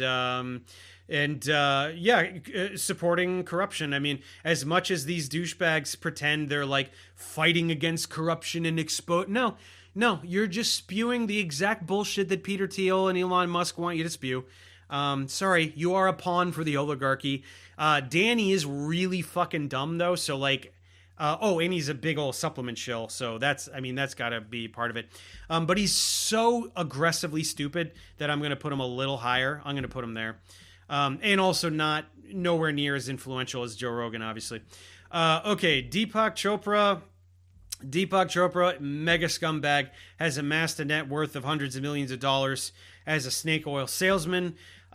supporting corruption. I mean, as much as these douchebags pretend they're like fighting against corruption and no, you're just spewing the exact bullshit that Peter Thiel and Elon Musk want you to spew. Sorry, you are a pawn for the oligarchy. Danny is really fucking dumb though, so like, and he's a big old supplement shill, so that's gotta be part of it. But he's so aggressively stupid that I'm gonna put him a little higher. I'm gonna put him there. And also nowhere near as influential as Joe Rogan, obviously. Okay, Deepak Chopra, mega scumbag, has amassed a net worth of hundreds of millions of dollars as a snake oil salesman.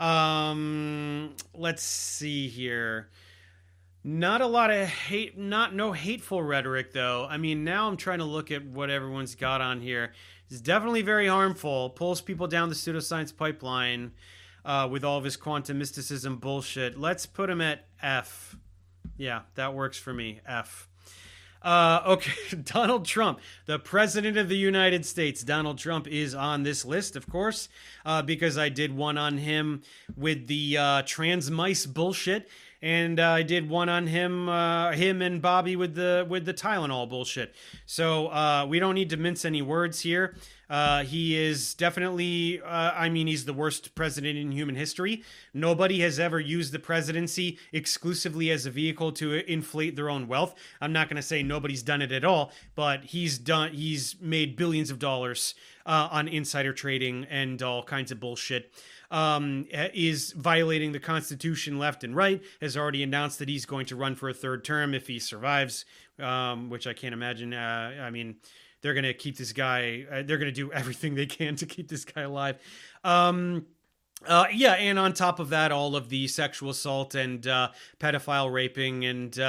Let's see here. Not a lot of hate, no hateful rhetoric though. I mean, now I'm trying to look at what everyone's got on here. It's definitely very harmful. Pulls people down the pseudoscience pipeline with all of his quantum mysticism bullshit. Let's put him at F. Yeah, that works for me. F. Okay, Donald Trump, the president of the United States. Donald Trump is on this list, of course, because I did one on him with the trans mice bullshit. And I did one on him and Bobby with the Tylenol bullshit. So we don't need to mince any words here. He is definitely, he's the worst president in human history. Nobody has ever used the presidency exclusively as a vehicle to inflate their own wealth. I'm not going to say nobody's done it at all, but he's made billions of dollars on insider trading and all kinds of bullshit. Is violating the Constitution left and right, has already announced that he's going to run for a third term if he survives, which I can't imagine. They're going to keep this guy, they're going to do everything they can to keep this guy alive. And on top of that, all of the sexual assault and pedophile raping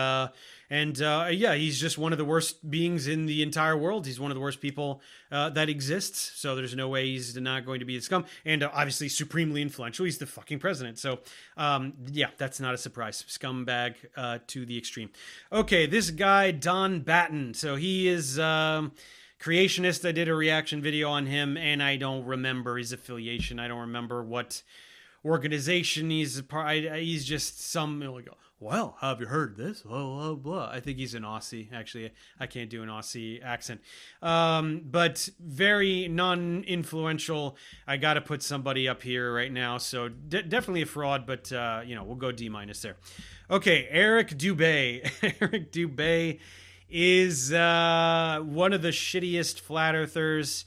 he's just one of the worst beings in the entire world. He's one of the worst people that exists. So there's no way he's not going to be the scum. And obviously supremely influential. He's the fucking president. So that's not a surprise. Scumbag to the extreme. Okay, this guy, Don Batten. So he is creationist. I did a reaction video on him, and I don't remember his affiliation. I don't remember what organization he's a part. He's just some like, well, have you heard this? Blah, blah, blah. I think he's an Aussie. Actually, I can't do an Aussie accent. But very non-influential. I got to put somebody up here right now. So definitely a fraud, but we'll go D- there. Okay, Eric Dubay. Eric Dubay is one of the shittiest flat earthers.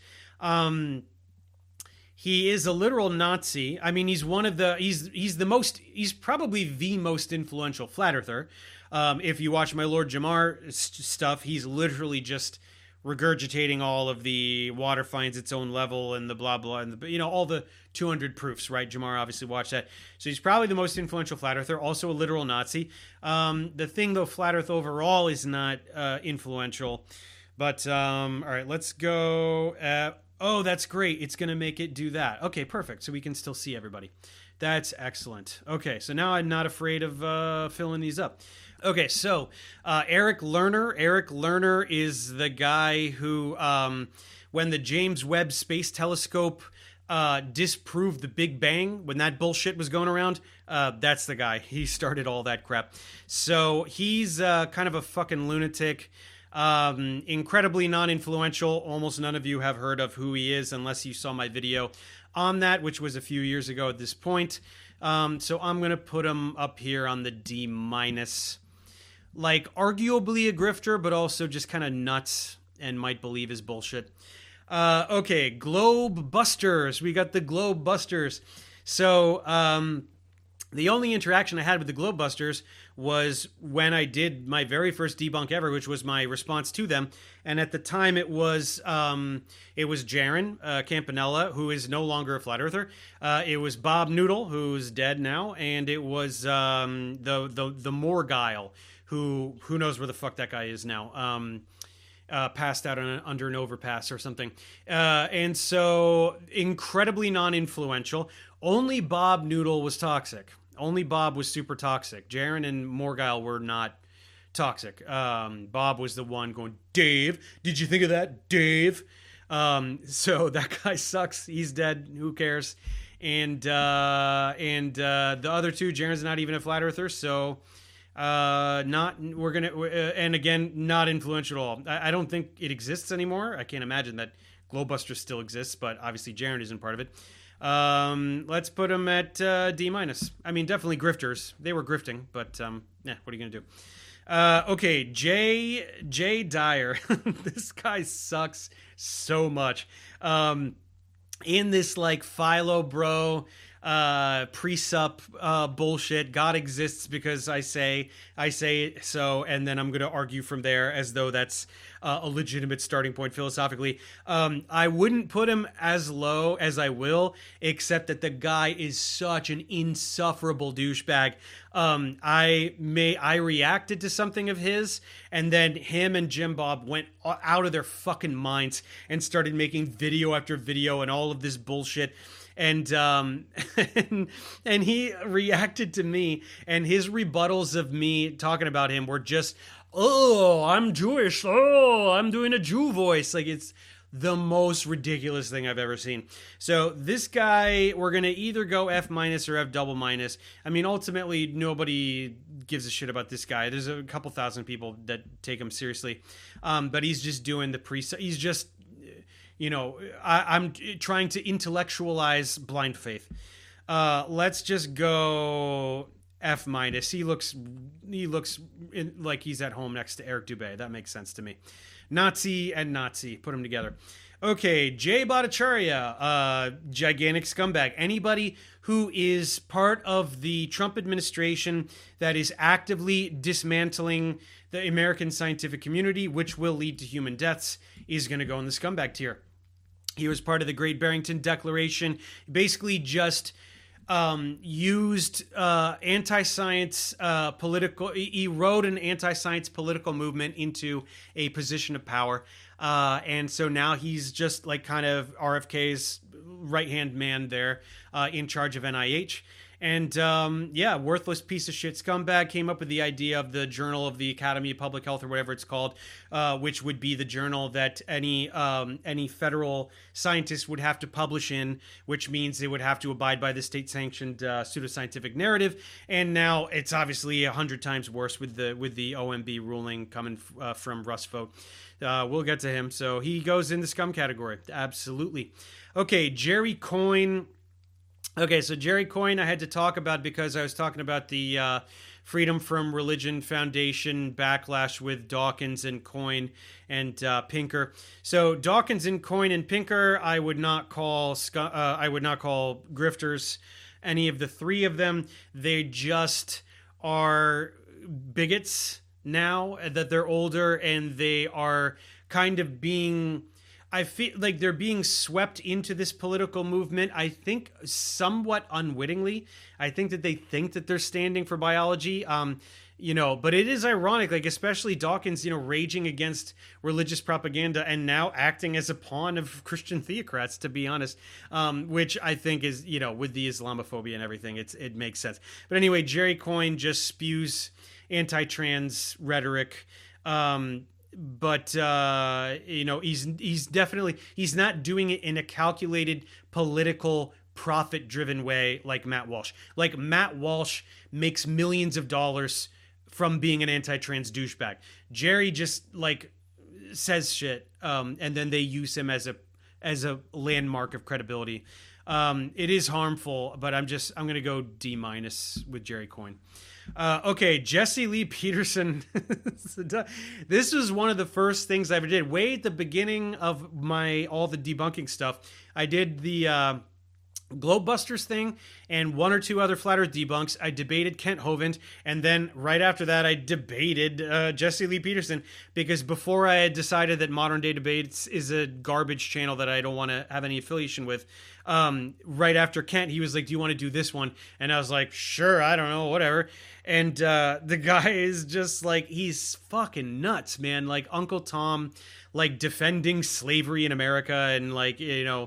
He is a literal Nazi. I mean, he's probably the most influential flat earther. If you watch my Lord Jamar stuff, he's literally just regurgitating all of the water finds its own level and the blah, blah, and all the 200 proofs, right? Jamar obviously watched that. So he's probably the most influential flat earther, also a literal Nazi. The thing though, flat earth overall is not influential. But, all right, let's go. Oh, that's great. It's going to make it do that. Okay, perfect. So we can still see everybody. That's excellent. Okay, so now I'm not afraid of filling these up. Okay, so Eric Lerner. Eric Lerner is the guy who, when the James Webb Space Telescope disproved the Big Bang, when that bullshit was going around, that's the guy. He started all that crap. So he's kind of a fucking lunatic. Incredibly non-influential. Almost none of you have heard of who he is unless you saw my video on that, which was a few years ago at this point. So I'm going to put him up here on the D-. Like, arguably a grifter, but also just kind of nuts and might believe his bullshit. Okay, Globe Busters. We got the Globe Busters. So, The only interaction I had with the Globebusters was when I did my very first debunk ever, which was my response to them. And at the time, it was Jaron Campanella, who is no longer a flat earther. It was Bob Noodle, who's dead now, and it was the Morgile, who knows where the fuck that guy is now. Passed out under an overpass or something. And so incredibly non-influential. Only Bob Noodle was toxic. Only Bob was super toxic. Jaron and Morgile were not toxic. Bob was the one going, Dave, did you think of that, Dave? So that guy sucks. He's dead. Who cares? And the other two, Jaron's not even a flat earther, so not influential at all. I don't think it exists anymore. I can't imagine that Globebuster still exists, but obviously Jaron isn't part of it. Let's put them at D-. I mean, definitely grifters. They were grifting, but what are you gonna do? Okay, Jay Dyer. This guy sucks so much. In this like Philo bro pre-sup bullshit. God exists because I say so, and then I'm going to argue from there as though that's a legitimate starting point philosophically. I wouldn't put him as low as I will, except that the guy is such an insufferable douchebag. I reacted to something of his, and then him and Jim Bob went out of their fucking minds and started making video after video and all of this bullshit. And and he reacted to me, and his rebuttals of me talking about him were just, oh, I'm Jewish, oh, I'm doing a Jew voice. Like, it's the most ridiculous thing I've ever seen. So this guy, we're going to either go F- or F-. I mean, ultimately, nobody gives a shit about this guy. There's a couple thousand people that take him seriously. But he's just doing he's just, I'm trying to intellectualize blind faith. Let's just go F-. He looks like he's at home next to Eric Dubé. That makes sense to me. Nazi and Nazi, put them together. Okay, Jay Bhattacharya, gigantic scumbag. Anybody who is part of the Trump administration that is actively dismantling the American scientific community, which will lead to human deaths, is going to go in the scumbag tier. He was part of the Great Barrington Declaration, basically just used anti-science political. He rode an anti-science political movement into a position of power, and so now he's just like kind of RFK's right-hand man there, in charge of NIH. And worthless piece of shit scumbag came up with the idea of the Journal of the Academy of Public Health, or whatever it's called, which would be the journal that any federal scientist would have to publish in, which means they would have to abide by the state-sanctioned pseudoscientific narrative. And now it's obviously 100 times worse with the OMB ruling coming from Russ Vought. We'll get to him. So he goes in the scum category. Absolutely. Okay, Jerry Coyne. Okay, so Jerry Coyne I had to talk about because I was talking about the Freedom from Religion Foundation backlash with Dawkins and Coyne and Pinker. So Dawkins and Coyne and Pinker, I would not call grifters. Any of the three of them, they just are bigots now that they're older, and they are kind of being, I feel like they're being swept into this political movement, I think somewhat unwittingly. I think that they think that they're standing for biology, but it is ironic, like especially Dawkins, raging against religious propaganda and now acting as a pawn of Christian theocrats, to be honest, which I think is, with the Islamophobia and everything, it makes sense. But anyway, Jerry Coyne just spews anti-trans rhetoric, but he's definitely, he's not doing it in a calculated political profit-driven way like Matt Walsh. Like Matt Walsh makes millions of dollars from being an anti-trans douchebag. Jerry just like says shit, and then they use him as a landmark of credibility. It is harmful, but I'm going to go D- with Jerry Coyne. Okay, Jesse Lee Peterson. This was one of the first things I ever did. Way at the beginning of all the debunking stuff, I did the Globebusters thing and one or two other flat Earth debunks. I debated Kent Hovind, and then right after that, I debated Jesse Lee Peterson, because before I had decided that Modern Day Debates is a garbage channel that I don't want to have any affiliation with. Right after Kent, he was like, "Do you want to do this one?" And I was like, "Sure, I don't know, whatever." And the guy is just like, he's fucking nuts, man. Like Uncle Tom, like defending slavery in America, and like,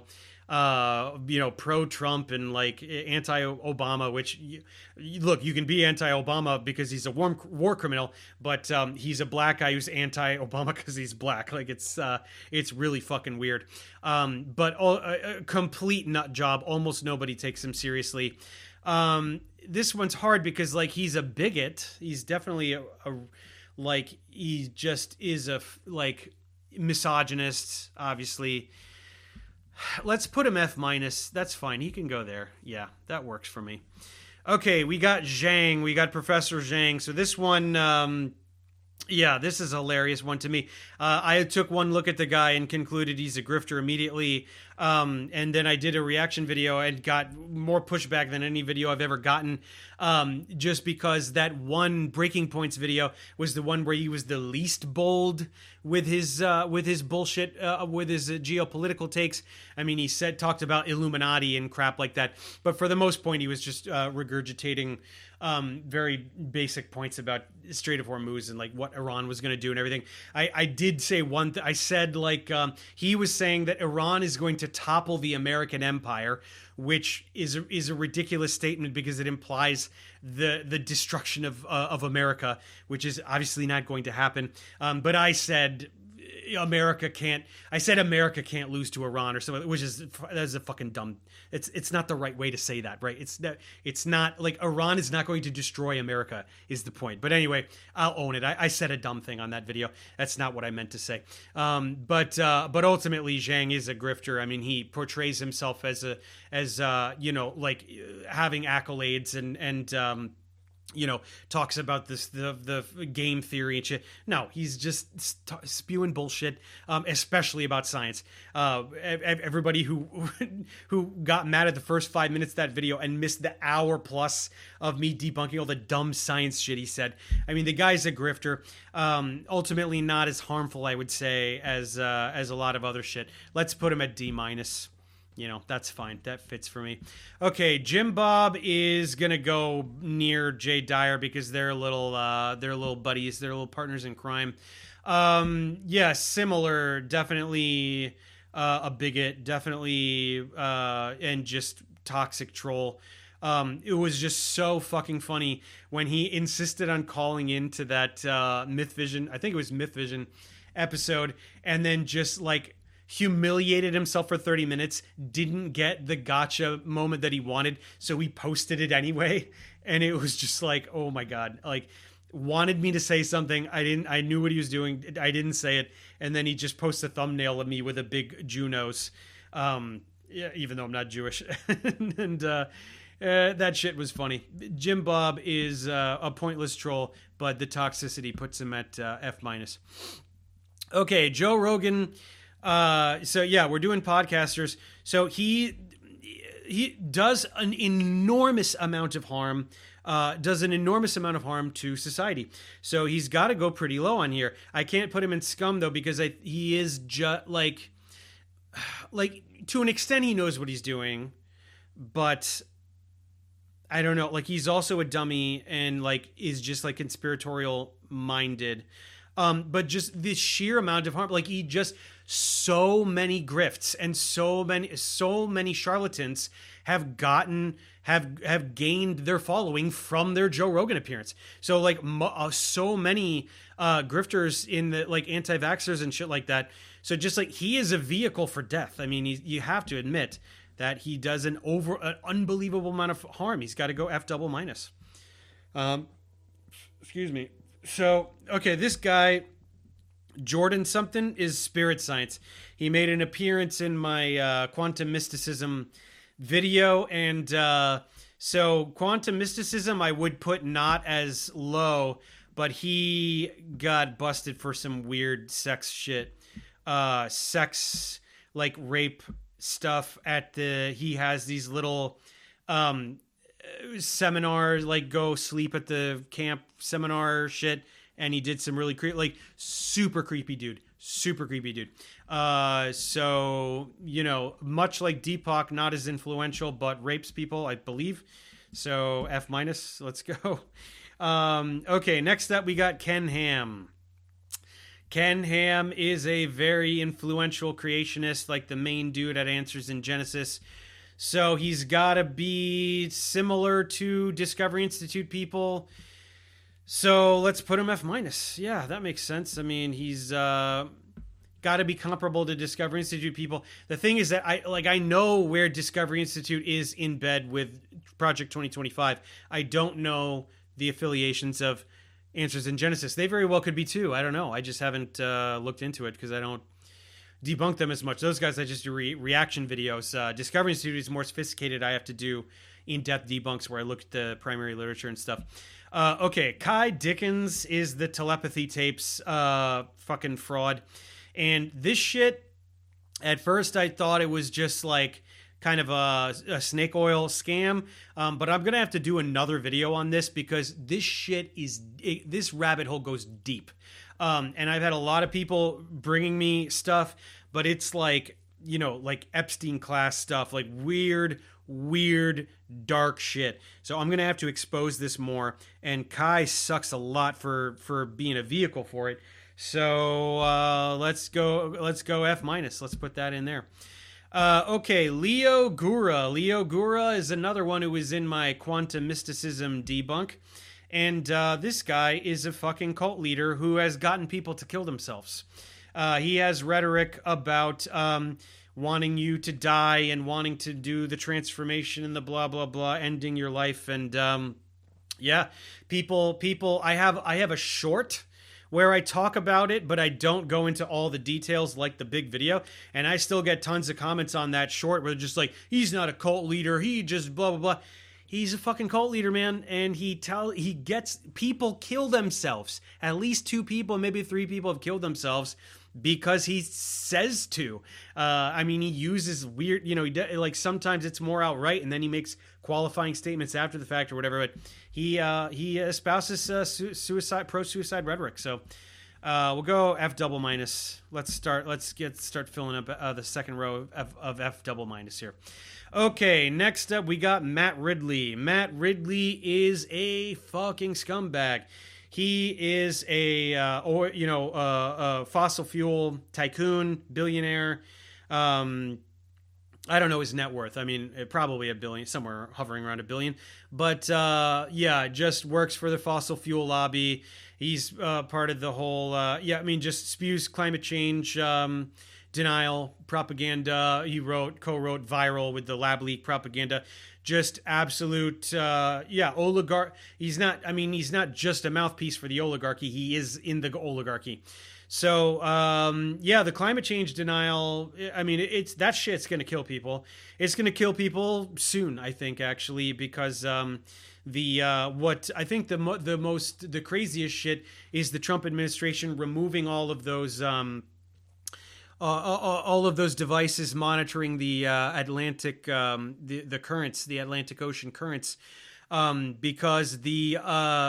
pro-Trump and like anti-Obama, which look, you can be anti-Obama because he's a war criminal, but he's a black guy who's anti-Obama because he's black. Like it's really fucking weird. But a complete nut job. Almost nobody takes him seriously. This one's hard because like he's a bigot. He's definitely he just is a misogynist, obviously. Let's put him F-. That's fine. He can go there. Yeah, that works for me. Okay, we got Zhang. We got Professor Zhang. So this one, this is a hilarious one to me. I took one look at the guy and concluded he's a grifter immediately. And then I did a reaction video and got more pushback than any video I've ever gotten. Just because that one Breaking Points video was the one where he was the least bold with his bullshit, with his geopolitical takes. I mean, he talked about Illuminati and crap like that, but for the most point, he was just regurgitating very basic points about Strait of Hormuz and like what Iran was going to do and everything. I did say one I said he was saying that Iran is going to topple the American empire, which is a ridiculous statement because it implies the destruction of America, which is obviously not going to happen. But I said America can't lose to Iran or something, which is that's a fucking dumb. It's not the right way to say that, right? It's not like Iran is not going to destroy America is the point. But anyway, I'll own it. I said a dumb thing on that video. That's not what I meant to say. But ultimately, Zhang is a grifter. I mean, he portrays himself as having accolades and talks about the game theory and shit. No, he's just spewing bullshit, especially about science. Everybody who got mad at the first 5 minutes of that video and missed the hour plus of me debunking all the dumb science shit he said. I mean, the guy's a grifter. Ultimately, not as harmful, I would say, as a lot of other shit. Let's put him at D-. That's fine. That fits for me. Okay, Jim Bob is gonna go near Jay Dyer because they're little buddies. They're little partners in crime. Similar. Definitely a bigot. Definitely and just toxic troll. It was just so fucking funny when he insisted on calling into that Myth Vision. I think it was Myth Vision episode, and then just like humiliated himself for 30 minutes, didn't get the gotcha moment that he wanted, so he posted it anyway. And it was just like, oh my God, like wanted me to say something. I knew what he was doing. I didn't say it. And then he just posted a thumbnail of me with a big Jew nose. Even though I'm not Jewish. And that shit was funny. Jim Bob is a pointless troll, but the toxicity puts him at F-. Okay, Joe Rogan. We're doing podcasters. So he does an enormous amount of harm, to society. So he's got to go pretty low on here. I can't put him in scum though, because he is just like to an extent he knows what he's doing, but I don't know. Like he's also a dummy and like is just like conspiratorial minded. But just the sheer amount of harm, like he just so many grifts and so many charlatans have gained their following from their Joe Rogan appearance. So like so many grifters in the like anti-vaxxers and shit like that. So just like he is a vehicle for death. I mean, you have to admit that he does an unbelievable amount of harm. He's got to go F double minus. Excuse me. So, okay, this guy, Jordan something, is Spirit Science. He made an appearance in my quantum mysticism video, and so quantum mysticism I would put not as low, but he got busted for some weird sex shit. Sex, like rape stuff at he has these little seminars, like go sleep at the camp seminar shit, and he did some really super creepy dude. So, you know, much like Deepak, not as influential, but rapes people, I believe. So F-, let's go. Okay, next up we got Ken Ham. Ken Ham is a very influential creationist, like the main dude at Answers in Genesis. So he's got to be similar to Discovery Institute people. So let's put him F-. Yeah, that makes sense. I mean, he's got to be comparable to Discovery Institute people. The thing is that I know where Discovery Institute is in bed with Project 2025. I don't know the affiliations of Answers in Genesis. They very well could be too. I don't know. I just haven't looked into it because I don't debunk them as much. Those guys, I just do reaction videos. Discovery Institute is more sophisticated. I have to do in-depth debunks where I look at the primary literature and stuff. Okay, Kai Dickens is the telepathy tapes fucking fraud. And this shit, at first I thought it was just like kind of a snake oil scam. But I'm going to have to do another video on this because this shit this rabbit hole goes deep. And I've had a lot of people bringing me stuff, but it's like, you know, like Epstein class stuff, like weird, dark shit. So I'm going to have to expose this more. And Kai sucks a lot for being a vehicle for it. So let's go F-. Let's put that in there. Okay, Leo Gura. Leo Gura is another one who was in my quantum mysticism debunk. And this guy is a fucking cult leader who has gotten people to kill themselves. He has rhetoric about wanting you to die and wanting to do the transformation and the blah, blah, blah, ending your life. And yeah, people, I have a short where I talk about it, but I don't go into all the details like the big video. And I still get tons of comments on that short where they're just like, he's not a cult leader. He just blah, blah, blah. He's a fucking cult leader, man. And he gets people kill themselves. At least 2 people, maybe 3 people have killed themselves because he says to. I mean, he uses weird, you know, like sometimes it's more outright and then he makes qualifying statements after the fact or whatever. But he espouses pro-suicide rhetoric. So we'll go F-. Let's start filling up the second row of F-. here. Okay, next up we got Matt Ridley. Matt Ridley is a fucking scumbag. He is a fossil fuel tycoon, billionaire. I don't know his net worth. I mean, probably $1 billion, somewhere hovering around $1 billion. But yeah, just works for the fossil fuel lobby. He's part of the whole. Just spews climate change denial propaganda. He co-wrote Viral with the lab leak propaganda. Just absolute oligarch. He's not just a mouthpiece for the oligarchy. He is in the oligarchy. So the climate change denial, I mean, that shit's going to kill people. It's going to kill people soon, I think, actually, because what I think the craziest shit is the Trump administration removing all of those devices monitoring the Atlantic the currents, the Atlantic Ocean currents, because the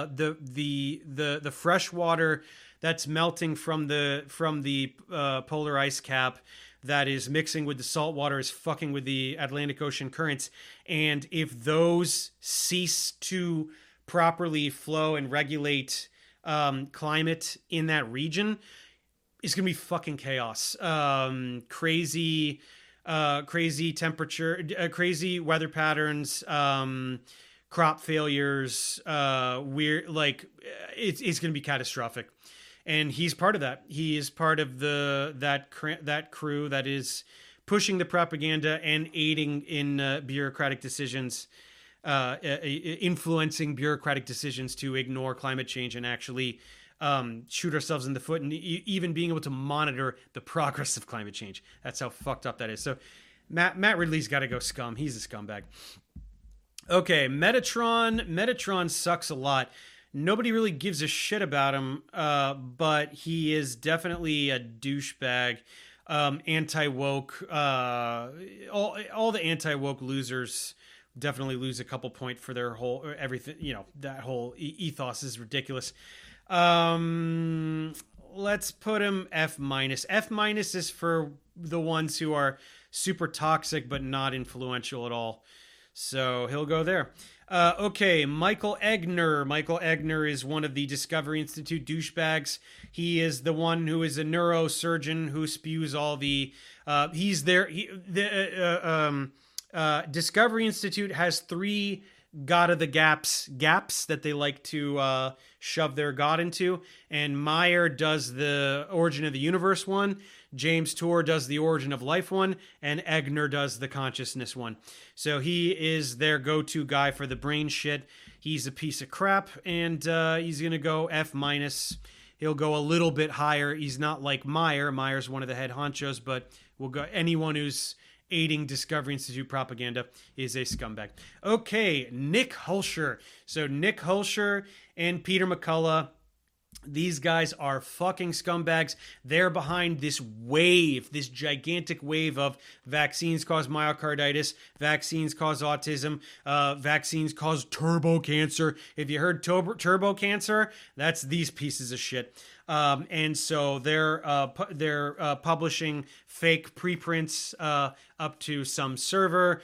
fresh water that's melting from the polar ice cap that is mixing with the salt water is fucking with the Atlantic Ocean currents, and if those cease to properly flow and regulate climate in that region, it's gonna be fucking chaos. Crazy temperature, crazy weather patterns, crop failures, weird. Like it's gonna be catastrophic, and he's part of that. He is part of that crew that is pushing the propaganda and aiding in bureaucratic decisions, influencing bureaucratic decisions to ignore climate change and actually shoot ourselves in the foot, and even being able to monitor the progress of climate change. That's how fucked up that is. So Matt Ridley's got to go scum. He's a scumbag. Okay, Metatron sucks a lot. Nobody really gives a shit about him, but he is definitely a douchebag. anti-woke, all the anti-woke losers definitely lose a couple point for their whole everything. That whole ethos is ridiculous. Let's put him F minus. F minus is for the ones who are super toxic but not influential at all. So he'll go there. Okay, Michael Egner. Michael Egner is one of the Discovery Institute douchebags. He is the one who is a neurosurgeon who spews all the. He's there. Discovery Institute has 3 God of the gaps that they like to shove their God into, and Meyer does the Origin of the Universe one, James Tour does the Origin of Life one, and Egner does the consciousness one. So he is their go-to guy for the brain shit. He's a piece of crap, and he's gonna go F minus. He'll go a little bit higher. He's not like Meyer. Meyer's one of the head honchos, but we'll go anyone who's aiding Discovery Institute propaganda is a scumbag. Okay, Nick Hulscher. So Nick Hulscher and Peter McCullough, these guys are fucking scumbags. They're behind this wave, this gigantic wave of vaccines cause myocarditis, vaccines cause autism, vaccines cause turbo cancer. If you heard turbo cancer, that's these pieces of shit. And so they're publishing fake preprints up to some server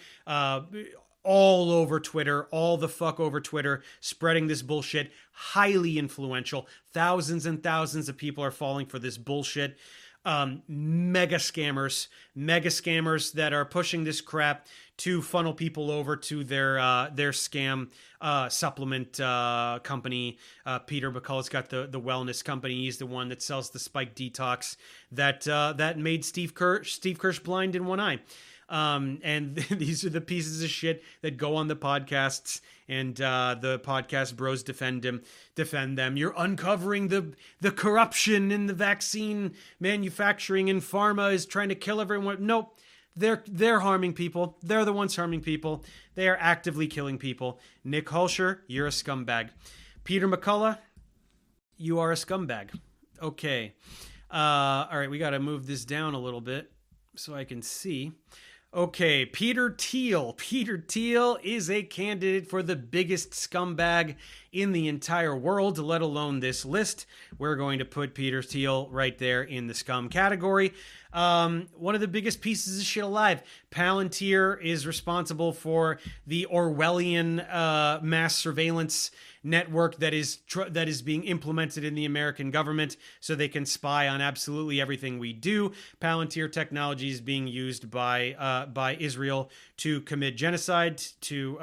all over Twitter, all the fuck over Twitter, spreading this bullshit. Highly influential. Thousands and thousands of people are falling for this bullshit. Mega scammers that are pushing this crap to funnel people over to their scam supplement company. Peter McCullough's got the wellness company. He's the one that sells the Spike Detox that made Steve Kirsch blind in one eye. And these are the pieces of shit that go on the podcasts, and the podcast bros defend them. You're uncovering the corruption in the vaccine manufacturing, and pharma is trying to kill everyone. Nope. They're harming people. They're the ones harming people. They are actively killing people. Nick Hulscher, you're a scumbag. Peter McCullough, you are a scumbag. Okay. All right, we got to move this down a little bit so I can see. Okay, Peter Thiel. Peter Thiel is a candidate for the biggest scumbag in the entire world, let alone this list. We're going to put Peter Thiel right there in the scum category. One of the biggest pieces of shit alive. Palantir is responsible for the Orwellian mass surveillance network that is being implemented in the American government so they can spy on absolutely everything we do. Palantir technology is being used by Israel to commit genocide, to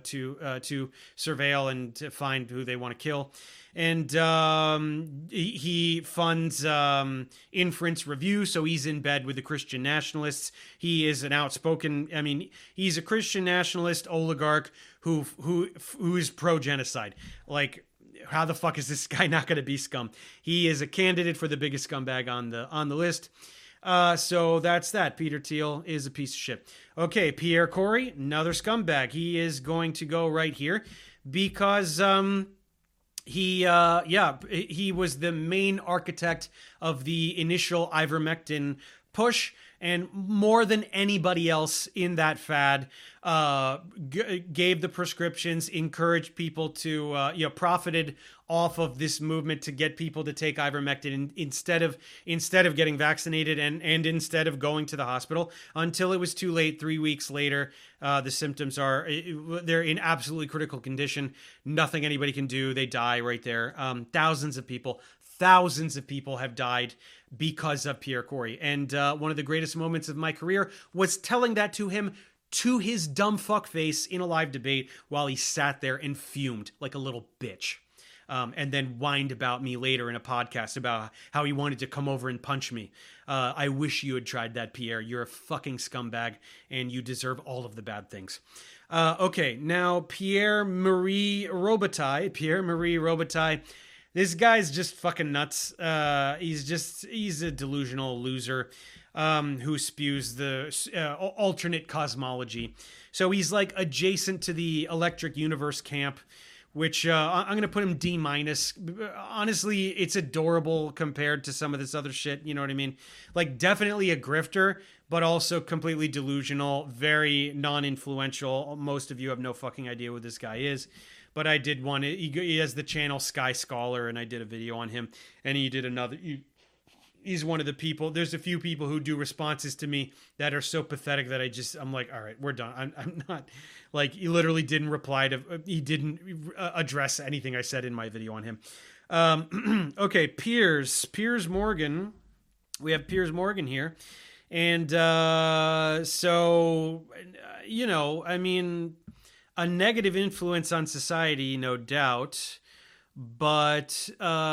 surveil and to find who they want to kill. And he funds Inference Review, so he's in bed with the Christian nationalists. He is an outspoken, he's a Christian nationalist oligarch who is pro-genocide. Like, how the fuck is this guy not going to be scum? He is a candidate for the biggest scumbag on the list. So that's that. Peter Thiel is a piece of shit. Okay, Pierre Corey, another scumbag. He is going to go right here because he was the main architect of the initial ivermectin push, and more than anybody else in that fad, gave the prescriptions, encouraged people to, profited off of this movement to get people to take ivermectin instead of getting vaccinated and instead of going to the hospital until it was too late. 3 weeks later, the symptoms they're in absolutely critical condition. Nothing anybody can do. They die right there. Thousands of people have died because of Pierre Corey. And one of the greatest moments of my career was telling that to him, to his dumb fuck face in a live debate while he sat there and fumed like a little bitch. And then whined about me later in a podcast about how he wanted to come over and punch me. I wish you had tried that, Pierre. You're a fucking scumbag, and you deserve all of the bad things. Okay, now Pierre-Marie Robitaille. This guy's just fucking nuts. He's a delusional loser who spews the alternate cosmology. So he's like adjacent to the Electric Universe camp, which I'm going to put him D minus. Honestly, it's adorable compared to some of this other shit. You know what I mean? Like, definitely a grifter, but also completely delusional, very non-influential. Most of you have no fucking idea who this guy is. But I did one. He has the channel Sky Scholar, and I did a video on him. And he did another. He's one of the people. There's a few people who do responses to me that are so pathetic that I'm like, all right, we're done. I'm not, like, he literally didn't reply to. He didn't address anything I said in my video on him. Okay, Piers Morgan. We have Piers Morgan here. And so, you know, I mean, a negative influence on society, no doubt, but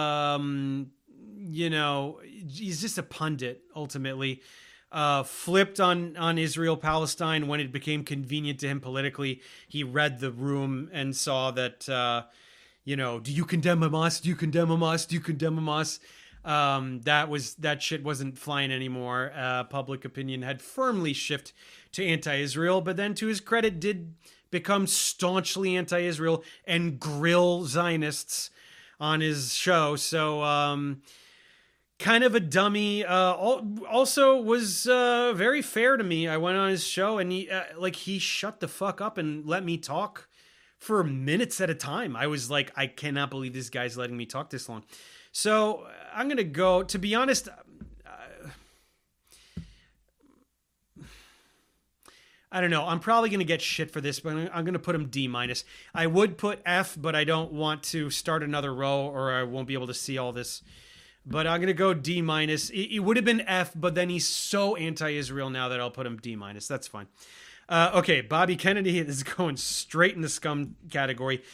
you know, he's just a pundit ultimately. Flipped on Israel Palestine when it became convenient to him politically. He read the room and saw that you know, do you condemn Hamas? Do you condemn Hamas? Do you condemn Hamas? That shit wasn't flying anymore. Public opinion had firmly shifted to anti-Israel, but then to his credit did become staunchly anti-Israel and grill Zionists on his show. So, kind of a dummy. Also was very fair to me. I went on his show and he shut the fuck up and let me talk for minutes at a time. I was like, I cannot believe this guy's letting me talk this long. So I'm going to go, to be honest, I don't know. I'm probably going to get shit for this, but I'm going to put him D minus. I would put F, but I don't want to start another row or I won't be able to see all this. But I'm going to go D minus. It would have been F, but then he's so anti-Israel now that I'll put him D minus. That's fine. Okay, Bobby Kennedy is going straight in the scum category.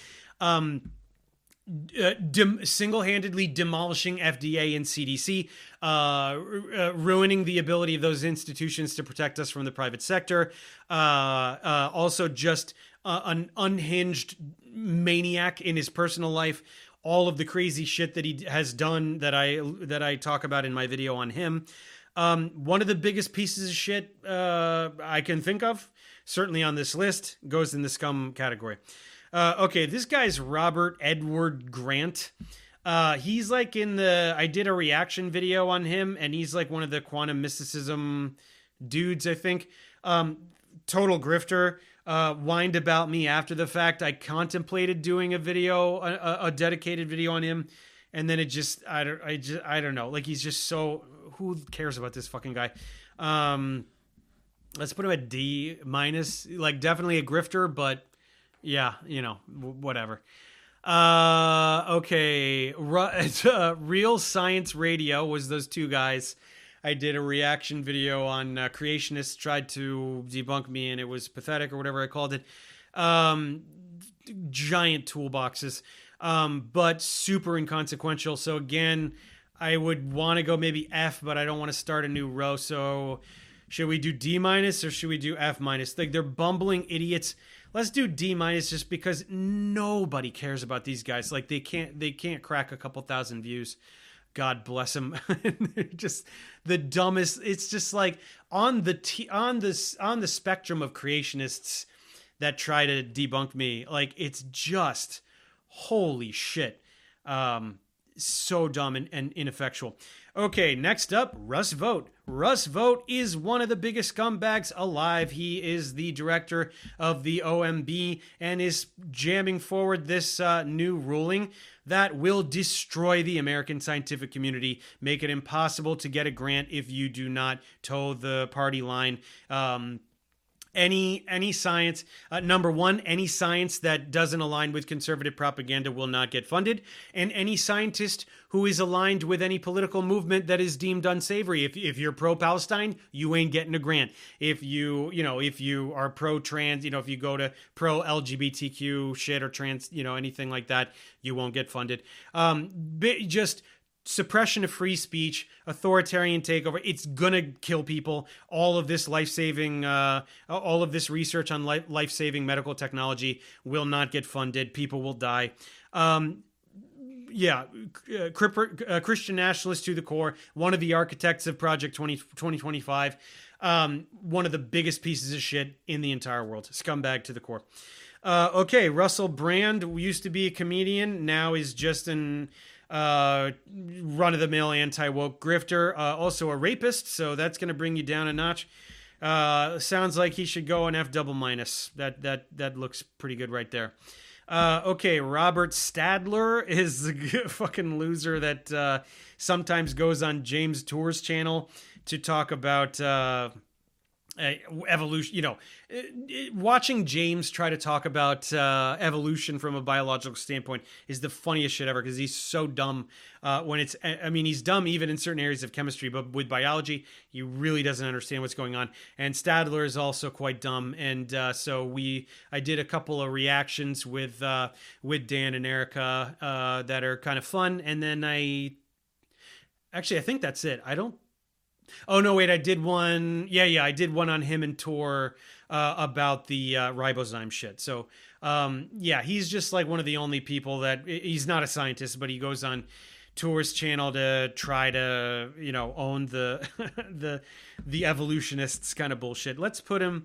Single-handedly demolishing FDA and CDC, ruining the ability of those institutions to protect us from the private sector. Also just an unhinged maniac in his personal life. All of the crazy shit that he has done that I talk about in my video on him. One of the biggest pieces of shit I can think of, certainly on this list, goes in the scum category. Okay, this guy's Robert Edward Grant. He's like I did a reaction video on him, and he's like one of the quantum mysticism dudes, I think. Total grifter. Whined about me after the fact. I contemplated doing a video, a dedicated video on him, and then it just, I don't know. Like, he's just so, who cares about this fucking guy? Let's put him at D minus. Like, definitely a grifter, but yeah, you know, whatever. Okay. Real Science Radio was those two guys. I did a reaction video on creationists tried to debunk me, and it was pathetic or whatever I called it. Giant toolboxes, but super inconsequential. So again, I would want to go maybe F, but I don't want to start a new row. So should we do D minus or should we do F minus? Like, they're bumbling idiots. Let's do D minus just because nobody cares about these guys. Like, they can't crack a couple thousand views. God bless them. They're just the dumbest. It's just like on the spectrum of creationists that try to debunk me. Like, it's just holy shit. So dumb and ineffectual. Okay, next up, Russ Vogt. Russ Vogt is one of the biggest scumbags alive. He is the director of the OMB and is jamming forward this new ruling that will destroy the American scientific community, make it impossible to get a grant if you do not toe the party line. Any science, number one, any science that doesn't align with conservative propaganda will not get funded, and any scientist who is aligned with any political movement that is deemed unsavory. If you're pro-Palestine, you ain't getting a grant. If you are pro-trans, if you go to pro-LGBTQ shit or trans, anything like that, you won't get funded. Just suppression of free speech, authoritarian takeover. It's gonna kill people. All of this life-saving, all of this research on life-saving medical technology will not get funded. People will die. Christian nationalist to the core. One of the architects of Project 2025. One of the biggest pieces of shit in the entire world. Scumbag to the core. Okay, Russell Brand used to be a comedian, now is just an run-of-the-mill anti-woke grifter, also a rapist, so that's going to bring you down a notch. Sounds like he should go an F double minus. That looks pretty good right there. Okay, Robert Stadler is the fucking loser that sometimes goes on James Tour's channel to talk about evolution. You know, watching James try to talk about evolution from a biological standpoint is the funniest shit ever, because he's so dumb when it's, I mean, he's dumb even in certain areas of chemistry, but with biology, he really doesn't understand what's going on. And Stadler is also quite dumb. And so I did a couple of reactions with Dan and Erica that are kind of fun. And then I think that's it. Oh, no, wait, I did one. Yeah, I did one on him and Tor about the ribozyme shit. So, yeah, he's just like one of the only people that, he's not a scientist, but he goes on Tor's channel to try to, you know, own the the evolutionists kind of bullshit. Let's put him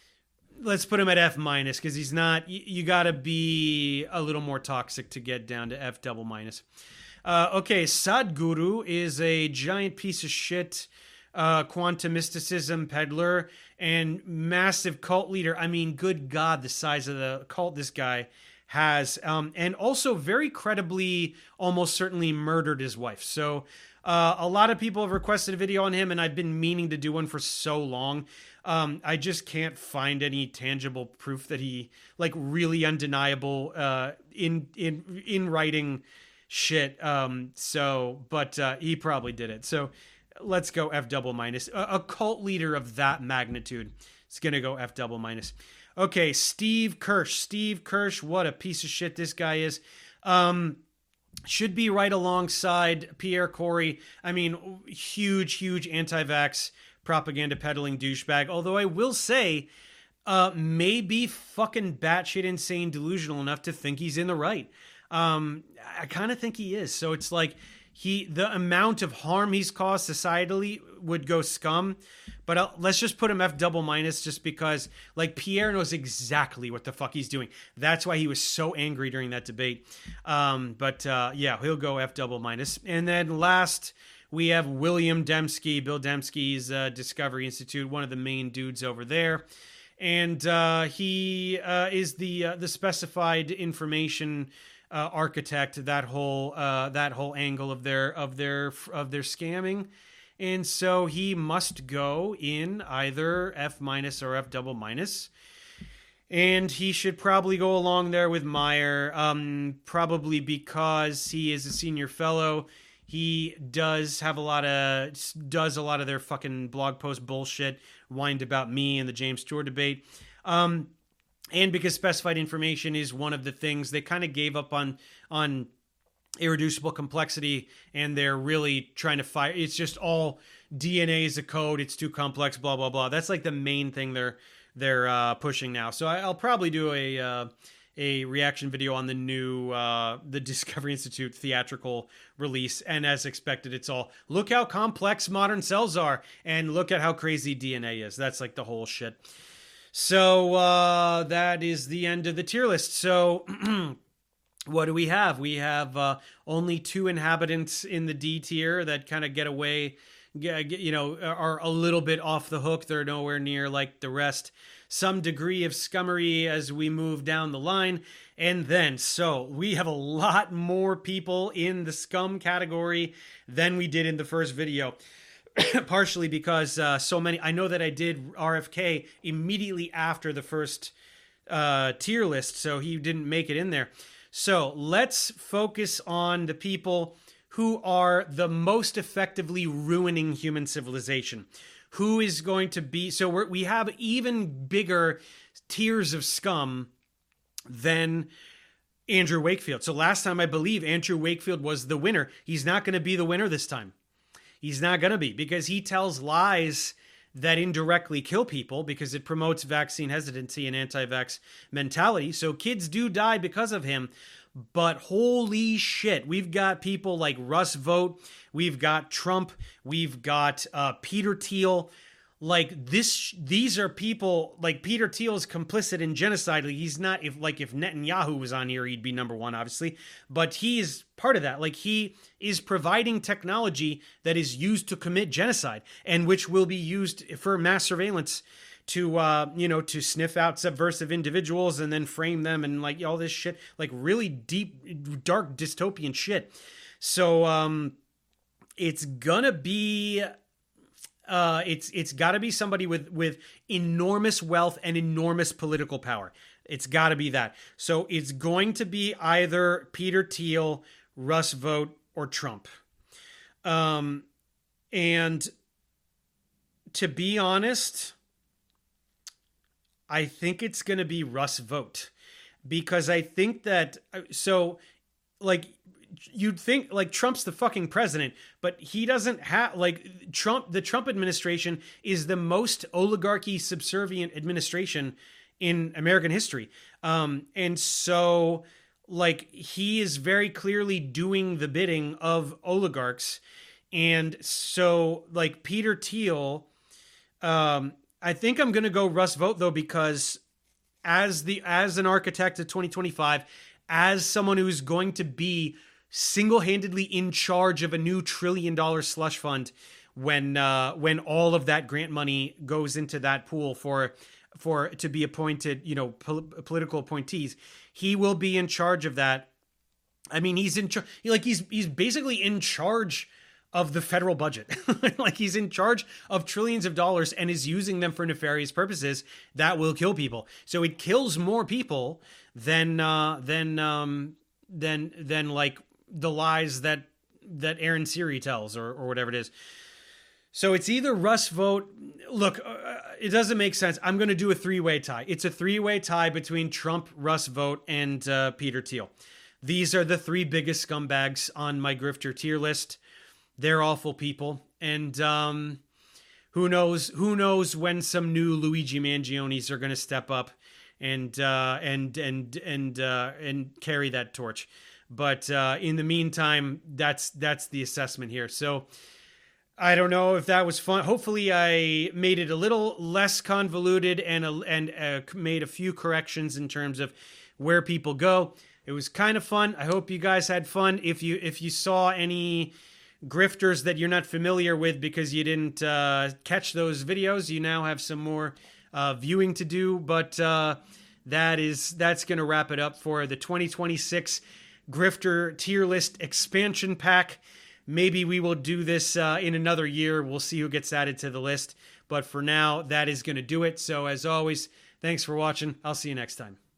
at F minus, because he's not, you got to be a little more toxic to get down to F double minus. Okay, Sadhguru is a giant piece of shit quantum mysticism peddler and massive cult leader. I mean, good God, the size of the cult this guy has, and also very credibly, almost certainly murdered his wife. So a lot of people have requested a video on him, and I've been meaning to do one for so long. I just can't find any tangible proof that he, like, really undeniable in writing shit. But he probably did it. So let's go F double minus. A cult leader of that magnitude is going to go F double minus. Okay, Steve Kirsch. Steve Kirsch, what a piece of shit this guy is. Should be right alongside Pierre Corey. I mean, huge anti-vax propaganda peddling douchebag. Although I will say, maybe fucking batshit insane delusional enough to think he's in the right. I kind of think he is. So it's like, the amount of harm he's caused societally would go scum, but let's just put him F double minus, just because, like, Pierre knows exactly what the fuck he's doing. That's why he was so angry during that debate. Yeah, he'll go F double minus. And then last, we have William Dembski. Bill Dembski's Discovery Institute, one of the main dudes over there. And he is the specified information architect, that whole angle of their scamming, and so he must go in either F minus or F double minus, and he should probably go along there with Meyer, probably because he is a senior fellow. He does a lot of their fucking blog post bullshit, whined about me and the James Tour debate. And because specified information is one of the things they kind of gave up on irreducible complexity, and they're really trying to fire. It's just all DNA is a code. It's too complex. Blah blah blah. That's like the main thing they're pushing now. So I'll probably do a reaction video on the new the Discovery Institute theatrical release. And as expected, it's all, look how complex modern cells are, and look at how crazy DNA is. That's like the whole shit. So that is the end of the tier list. So what do we have? We have only 2 inhabitants in the D tier that kind of get away, are a little bit off the hook. They're nowhere near like the rest. Some degree of scummery as we move down the line. And then, so we have a lot more people in the scum category than we did in the first video. Partially because so many, I know that I did RFK immediately after the first tier list, so he didn't make it in there. So let's focus on the people who are the most effectively ruining human civilization. Who is going to be, so we have even bigger tiers of scum than Andrew Wakefield. So last time, I believe Andrew Wakefield was the winner. He's not going to be the winner this time. He's not going to be, because he tells lies that indirectly kill people, because it promotes vaccine hesitancy and anti-vax mentality. So kids do die because of him. But holy shit, we've got people like Russ Vogt, we've got Trump, we've got Peter Thiel. like these are people like Peter Thiel is complicit in genocide. Like he's not, if Netanyahu was on here, he'd be number one, obviously, but he is part of that. Like he is providing technology that is used to commit genocide and which will be used for mass surveillance to to sniff out subversive individuals and then frame them and like all this shit, like really deep, dark dystopian shit. So it's gonna be it's got to be somebody with enormous wealth and enormous political power. It's got to be that. So it's going to be either Peter Thiel, Russ Vought, or Trump. And to be honest, I think it's going to be Russ Vought, because I think that you'd think like Trump's the fucking president, but he doesn't have like the Trump administration is the most oligarchy subservient administration in American history. And so like he is very clearly doing the bidding of oligarchs. And so like Peter Thiel, I think I'm going to go Russ Vought though, because as an architect of 2025, as someone who's going to be single-handedly in charge of a new $1 trillion slush fund when all of that grant money goes into that pool for to be appointed, political appointees, he will be in charge of that. I mean, he's basically in charge of the federal budget. Like he's in charge of trillions of dollars and is using them for nefarious purposes that will kill people. So it kills more people than like the lies that Aaron Siri tells or whatever it is. So it's either Russ Vought. Look, it doesn't make sense. I'm going to do a 3-way tie. It's a 3-way tie between Trump, Russ Vought, and Peter Thiel. These are the 3 biggest scumbags on my grifter tier list. They're awful people. And who knows when some new Luigi Mangionis are going to step up and carry that torch. But in the meantime, that's the assessment here. So I don't know if that was fun. Hopefully I made it a little less convoluted and made a few corrections in terms of where people go. It was kind of fun. I hope you guys had fun. If you saw any grifters that you're not familiar with because you didn't catch those videos, you now have some more viewing to do. But that's going to wrap it up for the 2026 Grifter tier list expansion pack. Maybe we will do this in another year. We'll see who gets added to the list. But for now, that is going to do it. So as always, thanks for watching. I'll see you next time.